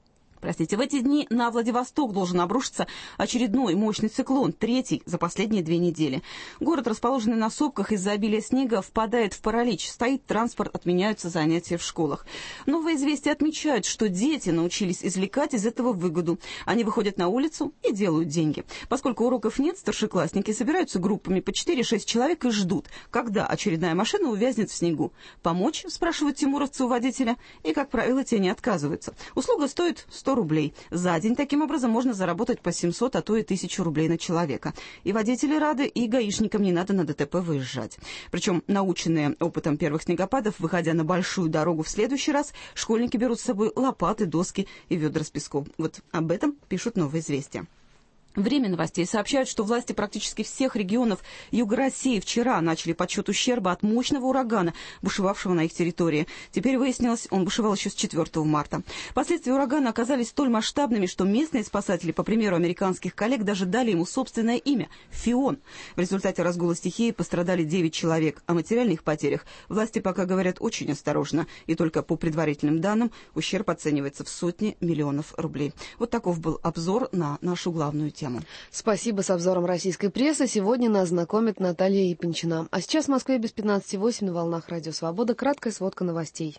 Простите, в эти дни на Владивосток должен обрушиться очередной мощный циклон, третий за последние две недели. Город, расположенный на сопках, из-за обилия снега впадает в паралич. Стоит транспорт, отменяются занятия в школах. Новые известия отмечают, что дети научились извлекать из этого выгоду. Они выходят на улицу и делают деньги. Поскольку уроков нет, старшеклассники собираются группами по четыре-шесть человек и ждут, когда очередная машина увязнет в снегу. Помочь, спрашивают тимуровцы у водителя, и, как правило, те не отказываются. Услуга стоит сто рублей. За день таким образом можно заработать по семьсот, а то и тысячу рублей на человека. И водители рады, и гаишникам не надо на ДТП выезжать. Причем, наученные опытом первых снегопадов, выходя на большую дорогу в следующий раз, школьники берут с собой лопаты, доски и ведра с песком. Вот об этом пишут «Новые известия». Время новостей сообщают, что власти практически всех регионов Юга России вчера начали подсчет ущерба от мощного урагана, бушевавшего на их территории. Теперь выяснилось, он бушевал еще с четвёртого марта. Последствия урагана оказались столь масштабными, что местные спасатели, по примеру американских коллег, даже дали ему собственное имя – Фион. В результате разгула стихии пострадали девять человек. О материальных потерях власти пока говорят очень осторожно, и только по предварительным данным ущерб оценивается в сотни миллионов рублей. Вот таков был обзор на нашу главную тему. Спасибо. С обзором российской прессы сегодня нас знакомит Наталья Япончина. А сейчас в Москве без пятнадцати восемь на волнах Радио Свобода. Краткая сводка новостей.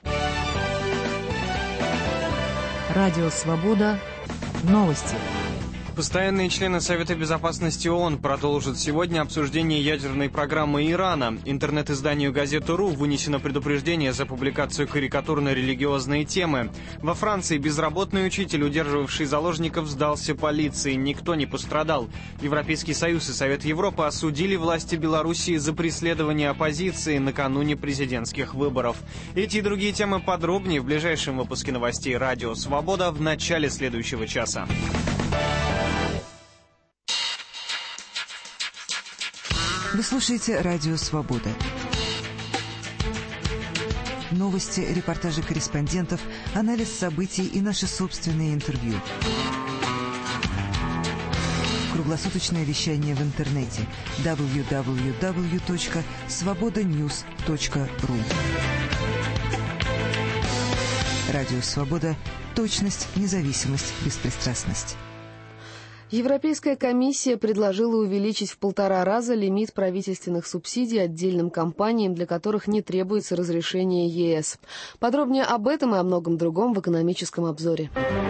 Радио Свобода. Новости. Постоянные члены Совета Безопасности ООН продолжат сегодня обсуждение ядерной программы Ирана. Интернет-изданию «Газета.ру» вынесено предупреждение за публикацию карикатурно-религиозной темы. Во Франции безработный учитель, удерживавший заложников, сдался полиции. Никто не пострадал. Европейский Союз и Совет Европы осудили власти Белоруссии за преследование оппозиции накануне президентских выборов. Эти и другие темы подробнее в ближайшем выпуске новостей «Радио Свобода» в начале следующего часа. Вы слушаете «Радио Свобода». Новости, репортажи корреспондентов, анализ событий и наши собственные интервью. Круглосуточное вещание в интернете дабл ю дабл ю дабл ю точка свобода ньюс точка ру. Радио Свобода. Точность, независимость, беспристрастность. Европейская комиссия предложила увеличить в полтора раза лимит правительственных субсидий отдельным компаниям, для которых не требуется разрешение ЕС. Подробнее об этом и о многом другом в экономическом обзоре.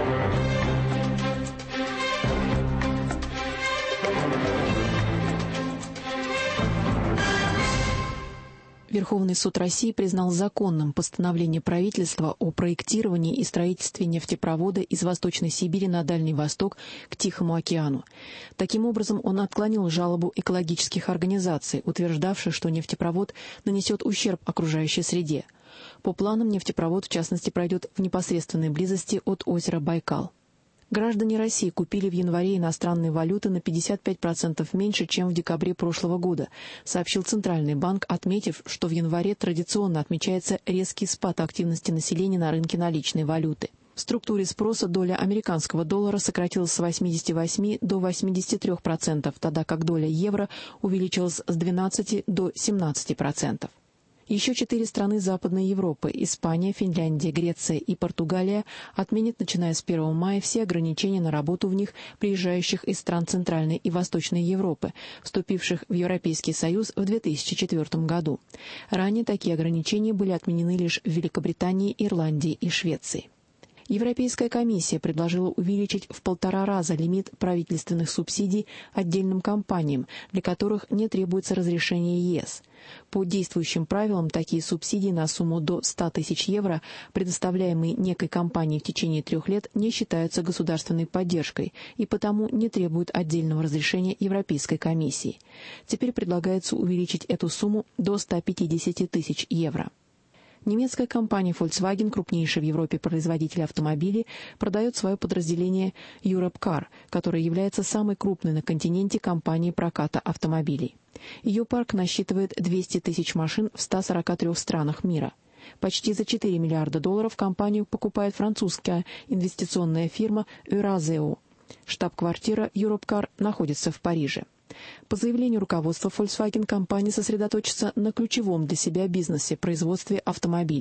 Верховный суд России признал законным постановление правительства о проектировании и строительстве нефтепровода из Восточной Сибири на Дальний Восток к Тихому океану. Таким образом, он отклонил жалобу экологических организаций, утверждавших, что нефтепровод нанесет ущерб окружающей среде. По планам, нефтепровод, в частности, пройдет в непосредственной близости от озера Байкал. Граждане России купили в январе иностранные валюты на пятьдесят пять процентов меньше, чем в декабре прошлого года, сообщил Центральный банк, отметив, что в январе традиционно отмечается резкий спад активности населения на рынке наличной валюты. В структуре спроса доля американского доллара сократилась с восьмидесяти восьми до восьмидесяти трёх процентов, тогда как доля евро увеличилась с двенадцати до семнадцати процентов. Еще четыре страны Западной Европы – Испания, Финляндия, Греция и Португалия – отменят, начиная с первого мая, все ограничения на работу в них приезжающих из стран Центральной и Восточной Европы, вступивших в Европейский Союз в две тысячи четвёртом году. Ранее такие ограничения были отменены лишь в Великобритании, Ирландии и Швеции. Европейская комиссия предложила увеличить в полтора раза лимит правительственных субсидий отдельным компаниям, для которых не требуется разрешение ЕС. По действующим правилам, такие субсидии на сумму до ста тысяч евро, предоставляемые некой компанией в течение трех лет, не считаются государственной поддержкой и потому не требуют отдельного разрешения Европейской комиссии. Теперь предлагается увеличить эту сумму до ста пятидесяти тысяч евро. Немецкая компания Volkswagen, крупнейший в Европе производитель автомобилей, продает свое подразделение Europcar, которое является самой крупной на континенте компанией проката автомобилей. Ее парк насчитывает двести тысяч машин в ста сорока трёх странах мира. Почти за четыре миллиарда долларов компанию покупает французская инвестиционная фирма Eurazeo. Штаб-квартира Europcar находится в Париже. По заявлению руководства Volkswagen, компания сосредоточится на ключевом для себя бизнесе – производстве автомобилей.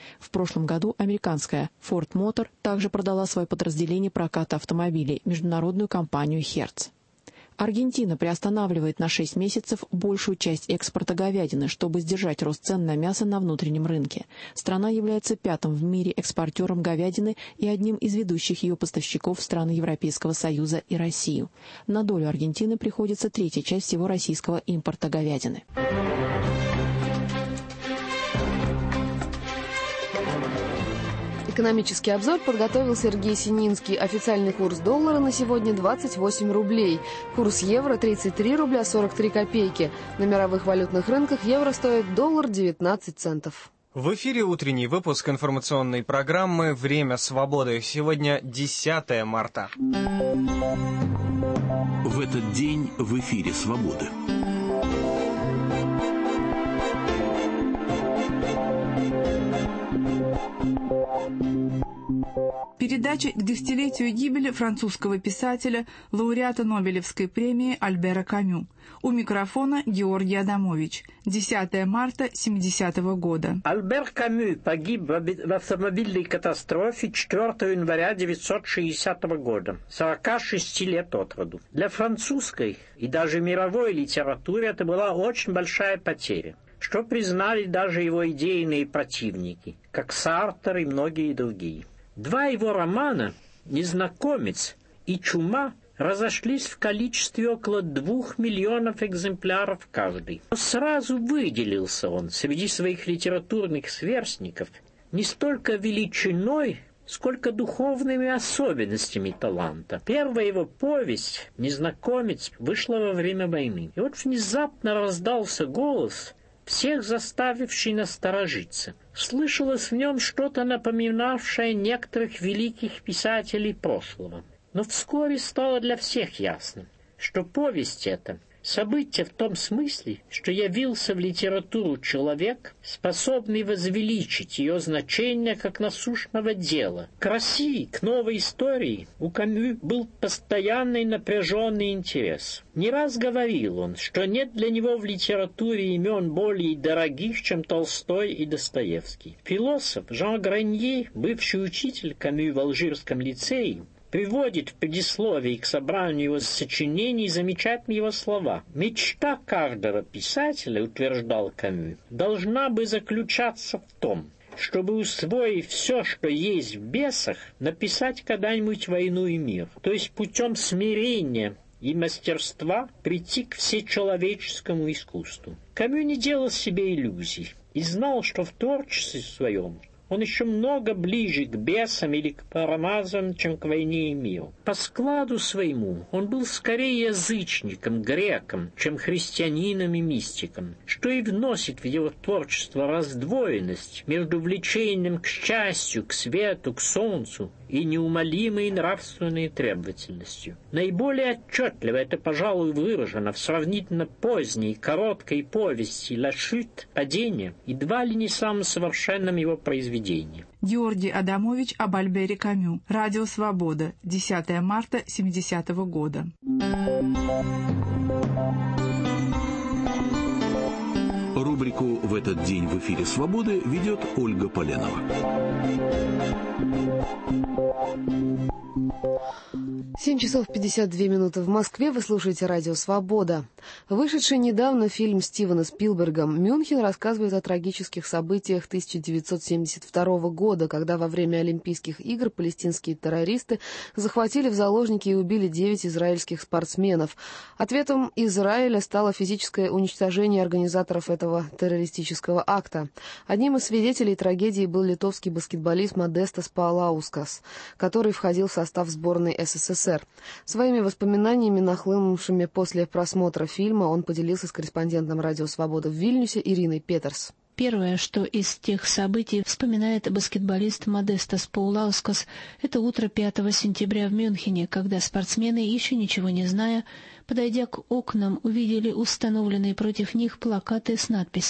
В прошлом году американская Ford Motor также продала свое подразделение проката автомобилей, международную компанию Hertz. Аргентина приостанавливает на шесть месяцев большую часть экспорта говядины, чтобы сдержать рост цен на мясо на внутреннем рынке. Страна является пятым в мире экспортером говядины и одним из ведущих ее поставщиков в страны Европейского Союза и Россию. На долю Аргентины приходится третья часть всего российского импорта говядины. Экономический обзор подготовил Сергей Сининский. Официальный курс доллара на сегодня двадцать восемь рублей. Курс евро тридцать три рубля сорок три копейки. На мировых валютных рынках евро стоит доллар девятнадцать центов. В эфире утренний выпуск информационной программы «Время свободы». Сегодня десятое марта. В этот день в эфире «Свободы». Передача к десятилетию гибели французского писателя, лауреата Нобелевской премии Альбера Камю. У микрофона Георгий Адамович. десятое марта семидесятого года. Альбер Камю погиб в автомобильной катастрофе четвёртого января девятьсот шестидесятого года, сорока шести лет от роду. Для французской и даже мировой литературы это была очень большая потеря, что признали даже его идейные противники, как Сартр и многие другие. Два его романа «Незнакомец» и «Чума» разошлись в количестве около двух миллионов экземпляров каждый. Но сразу выделился он среди своих литературных сверстников не столько величиной, сколько духовными особенностями таланта. Первая его повесть «Незнакомец» вышла во время войны. И вот внезапно раздался голос, всех заставивший насторожиться. Слышалось в нем что-то напоминавшее некоторых великих писателей прошлого. Но вскоре стало для всех ясно, что повесть эта — событие в том смысле, что явился в литературу человек, способный возвеличить ее значение как насущного дела. К России, к новой истории у Камю был постоянный напряженный интерес. Не раз говорил он, что нет для него в литературе имен более дорогих, чем Толстой и Достоевский. Философ Жан Гранье, бывший учитель Камю в Алжирском лицее, приводит в предисловии к собранию его сочинений замечательные его слова. «Мечта каждого писателя, — утверждал Камю, — должна бы заключаться в том, чтобы, усвоив все, что есть в «Бесах», написать когда-нибудь «Войну и мир», то есть путем смирения и мастерства прийти к всечеловеческому искусству». Камю не делал себе иллюзий и знал, что в творчестве своем он еще много ближе к бесам или к парамазам, чем к войне и миру. По складу своему он был скорее язычником, греком, чем христианином и мистиком, что и вносит в его творчество раздвоенность между влечением к счастью, к свету, к солнцу и неумолимой нравственной требовательностью. Наиболее отчетливо это, пожалуй, выражено в сравнительно поздней, короткой повести «Ла Шют» «Падение», едва ли не самым совершенным его произведением. Георгий Адамович об Альбере Камю. Радио «Свобода», десятое марта семидесятого года. Рубрику «В этот день в эфире «Свободы» ведет Ольга Поленова. семь часов пятьдесят две минуты в Москве. Вы слушаете радио «Свобода». Вышедший недавно фильм Стивена Спилберга «Мюнхен» рассказывает о трагических событиях тысяча девятьсот семьдесят второго года, когда во время Олимпийских игр палестинские террористы захватили в заложники и убили девять израильских спортсменов. Ответом Израиля стало физическое уничтожение организаторов этого террористического акта. Одним из свидетелей трагедии был литовский баскетболист Модестас Паулаускас, который входил в состав сборной СССР. Своими воспоминаниями, нахлынувшими после просмотра фильма, он поделился с корреспондентом «Радио Свобода» в Вильнюсе Ириной Петерс. Первое, что из тех событий вспоминает баскетболист Модестас Паулаускас, это утро пятого сентября в Мюнхене, когда спортсмены, еще ничего не зная, подойдя к окнам, увидели установленные против них плакаты с надписями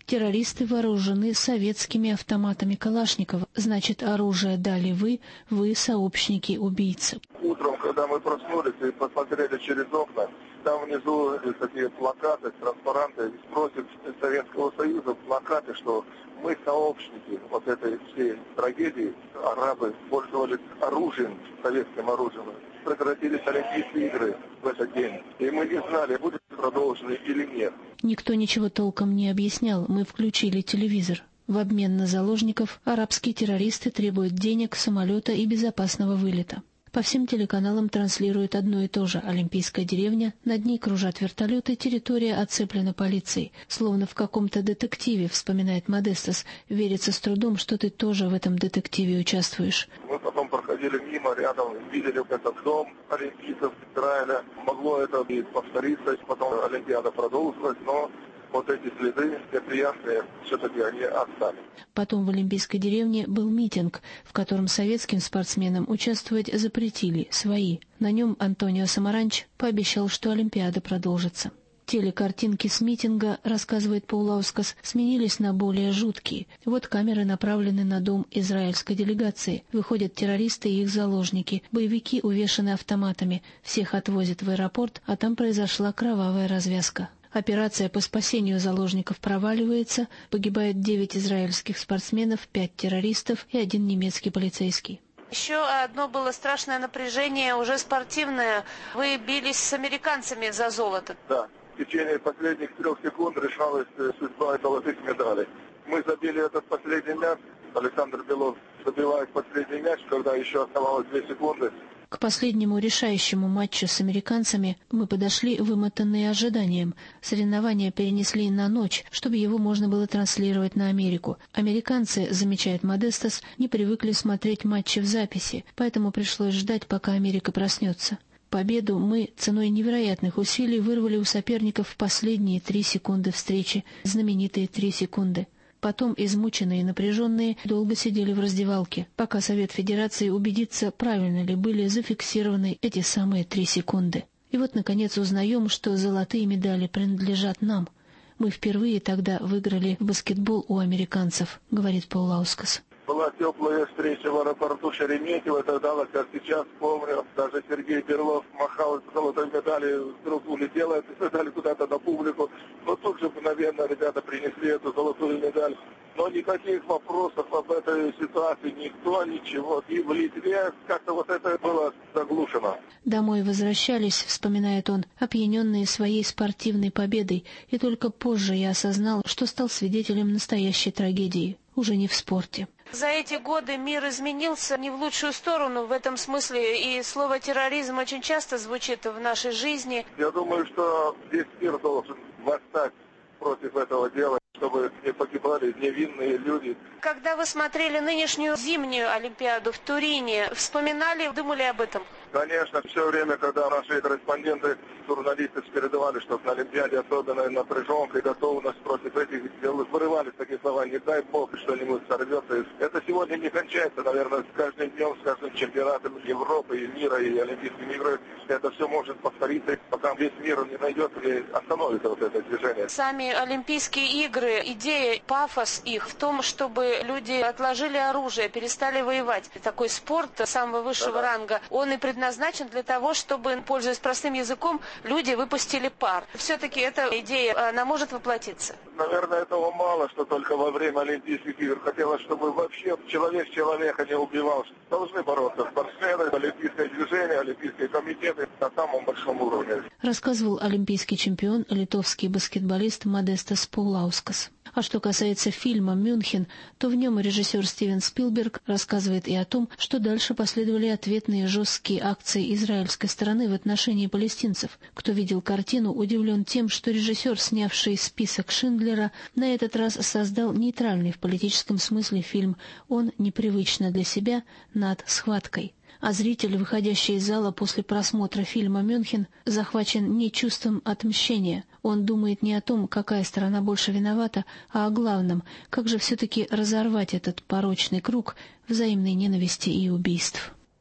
Террористы вооружены советскими автоматами Калашникова. Значит, оружие дали вы, вы сообщники-убийцы. Утром, когда мы проснулись и посмотрели через окна, там внизу такие плакаты, транспаранты, просят Советского Союза плакаты, что мы сообщники вот этой всей трагедии. Арабы пользовались оружием, советским оружием. Прекратились Олимпийские игры в этот день. И мы не знали, будет продолжены или нет. Никто ничего толком не объяснял. Мы включили телевизор. В обмен на заложников арабские террористы требуют денег, самолета и безопасного вылета. По всем телеканалам транслируют одно и то же. Олимпийская деревня, над ней кружат вертолеты, территория оцеплена полицией. Словно в каком-то детективе, вспоминает Модестас. Верится с трудом, что ты тоже в этом детективе участвуешь. Мы потом проходили мимо, рядом, видели этот дом олимпийцев Израиля. Могло это и повториться, потом Олимпиада продолжилась, но вот эти следы неприятные все-таки они остались. Потом в Олимпийской деревне был митинг, в котором советским спортсменам участвовать запретили свои. На нем Антонио Самаранч пообещал, что Олимпиада продолжится. Телекартинки с митинга, рассказывает Паулаускас, сменились на более жуткие. Вот камеры направлены на дом израильской делегации. Выходят террористы и их заложники. Боевики увешаны автоматами. Всех отвозят в аэропорт, а там произошла кровавая развязка. Операция по спасению заложников проваливается, погибает девять израильских спортсменов, пять террористов и один немецкий полицейский. Еще одно было страшное напряжение, уже спортивное. Вы бились с американцами за золото. Да, в течение последних трех секунд решалась судьба золотых медалей. Мы забили этот последний мяч, Александр Белов забивает последний мяч, когда еще оставалось две секунды. К последнему решающему матчу с американцами мы подошли вымотанные ожиданием. Соревнования перенесли на ночь, чтобы его можно было транслировать на Америку. Американцы, замечает Модестас, не привыкли смотреть матчи в записи, поэтому пришлось ждать, пока Америка проснется. Победу мы ценой невероятных усилий вырвали у соперников в последние три секунды встречи, знаменитые три секунды. Потом, измученные и напряженные, долго сидели в раздевалке, пока Совет Федерации убедится, правильно ли были зафиксированы эти самые три секунды. И вот, наконец, узнаем, что золотые медали принадлежат нам. Мы впервые тогда выиграли в баскетбол у американцев, говорит Паулаускас. Была теплая встреча в аэропорту Шереметьево, тогда, как сейчас помню, даже Сергей Берлов махал золотой медали, вдруг улетела эта медаль куда-то на публику, но тут же мгновенно ребята принесли эту золотую медаль. Но никаких вопросов об этой ситуации никто, ничего. И в Литве как-то вот это было заглушено. Домой возвращались, вспоминает он, опьяненные своей спортивной победой, и только позже я осознал, что стал свидетелем настоящей трагедии, уже не в спорте. За эти годы мир изменился не в лучшую сторону в этом смысле, и слово «терроризм» очень часто звучит в нашей жизни. Я думаю, что весь мир должен восстать против этого дела, чтобы не погибали невинные люди. Когда вы смотрели нынешнюю зимнюю Олимпиаду в Турине, вспоминали, думали об этом? Конечно, все время, когда наши корреспонденты, журналисты передавали, что на Олимпиаде особенная напряженка и готовность против этих дел, вырывались такие слова, не дай бог, что-нибудь сорвется. Это сегодня не кончается, наверное, с каждым днем, с каждым чемпионатом Европы и мира, и Олимпийскими играми. Это все может повториться, пока весь мир не найдет и остановится вот это движение. Сами Олимпийские игры, идея, пафос их в том, чтобы люди отложили оружие, перестали воевать. Такой спорт самого высшего Да-да. ранга, он и предназначен для того, чтобы, пользуясь простым языком, люди выпустили пар. Все-таки эта идея, она может воплотиться? Наверное, этого мало, что только во время Олимпийских игр хотелось, чтобы вообще человек человека не убивал. Должны бороться спортсмены, олимпийское движение, олимпийские комитеты на самом большом уровне. Рассказывал олимпийский чемпион, литовский баскетболист Модестас Паулаускас. А что касается фильма «Мюнхен», то в нем режиссер Стивен Спилберг рассказывает и о том, что дальше последовали ответные жесткие акции израильской стороны в отношении палестинцев. Кто видел картину, удивлен тем, что режиссер, снявший список Шиндлера, на этот раз создал нейтральный в политическом смысле фильм. Он непривычно для себя над схваткой. А зритель, выходящий из зала после просмотра фильма «Мюнхен», захвачен не чувством отмщения. Он думает не о том, какая сторона больше виновата, а о главном, как же все-таки разорвать этот порочный круг взаимной ненависти и убийств.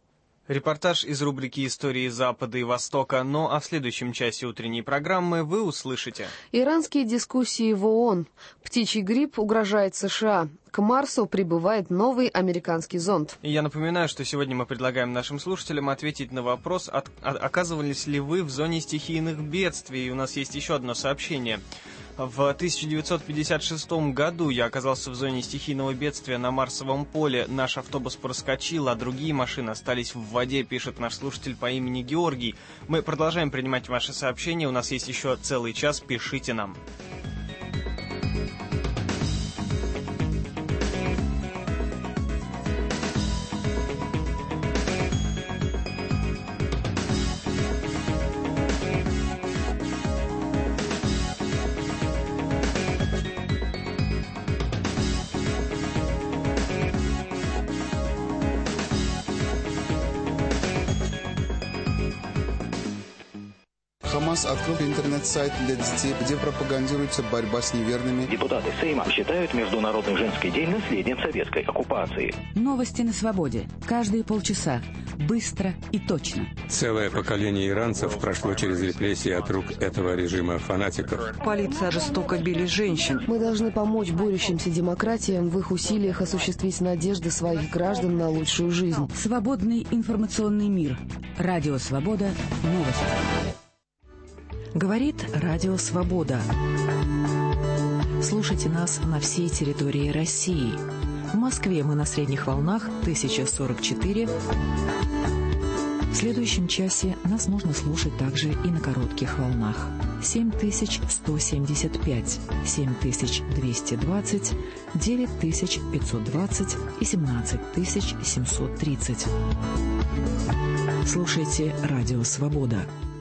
Репортаж из рубрики «Истории Запада и Востока», но а в следующем часе утренней программы вы услышите. Иранские дискуссии в ООН. Птичий грипп угрожает США. К Марсу прибывает новый американский зонд. И я напоминаю, что сегодня мы предлагаем нашим слушателям ответить на вопрос, от, от, оказывались ли вы в зоне стихийных бедствий. И у нас есть еще одно сообщение. В тысяча девятьсот пятьдесят шестом году я оказался в зоне стихийного бедствия на Марсовом поле. Наш автобус проскочил, а другие машины остались в воде, пишет наш слушатель по имени Георгий. Мы продолжаем принимать ваши сообщения. У нас есть еще целый час. Пишите нам. ХАМАС открыл интернет-сайт для детей, где пропагандируется борьба с неверными. Депутаты Сейма считают Международный женский день наследием советской оккупации. Новости на свободе. Каждые полчаса. Быстро и точно. Целое поколение иранцев прошло через репрессии от рук этого режима фанатиков. Полиция жестоко били женщин. Мы должны помочь борющимся демократиям в их усилиях осуществить надежды своих граждан на лучшую жизнь. Свободный информационный мир. Радио Свобода. Новости. Говорит Радио Свобода. Слушайте нас на всей территории России. В Москве мы на средних волнах тысяча сорок четыре. В следующем часе нас можно слушать также и на коротких волнах. семь тысяч сто семьдесят пять, семь тысяч двести двадцать, девять тысяч пятьсот двадцать и семнадцать тысяч семьсот тридцать. Слушайте Радио Свобода.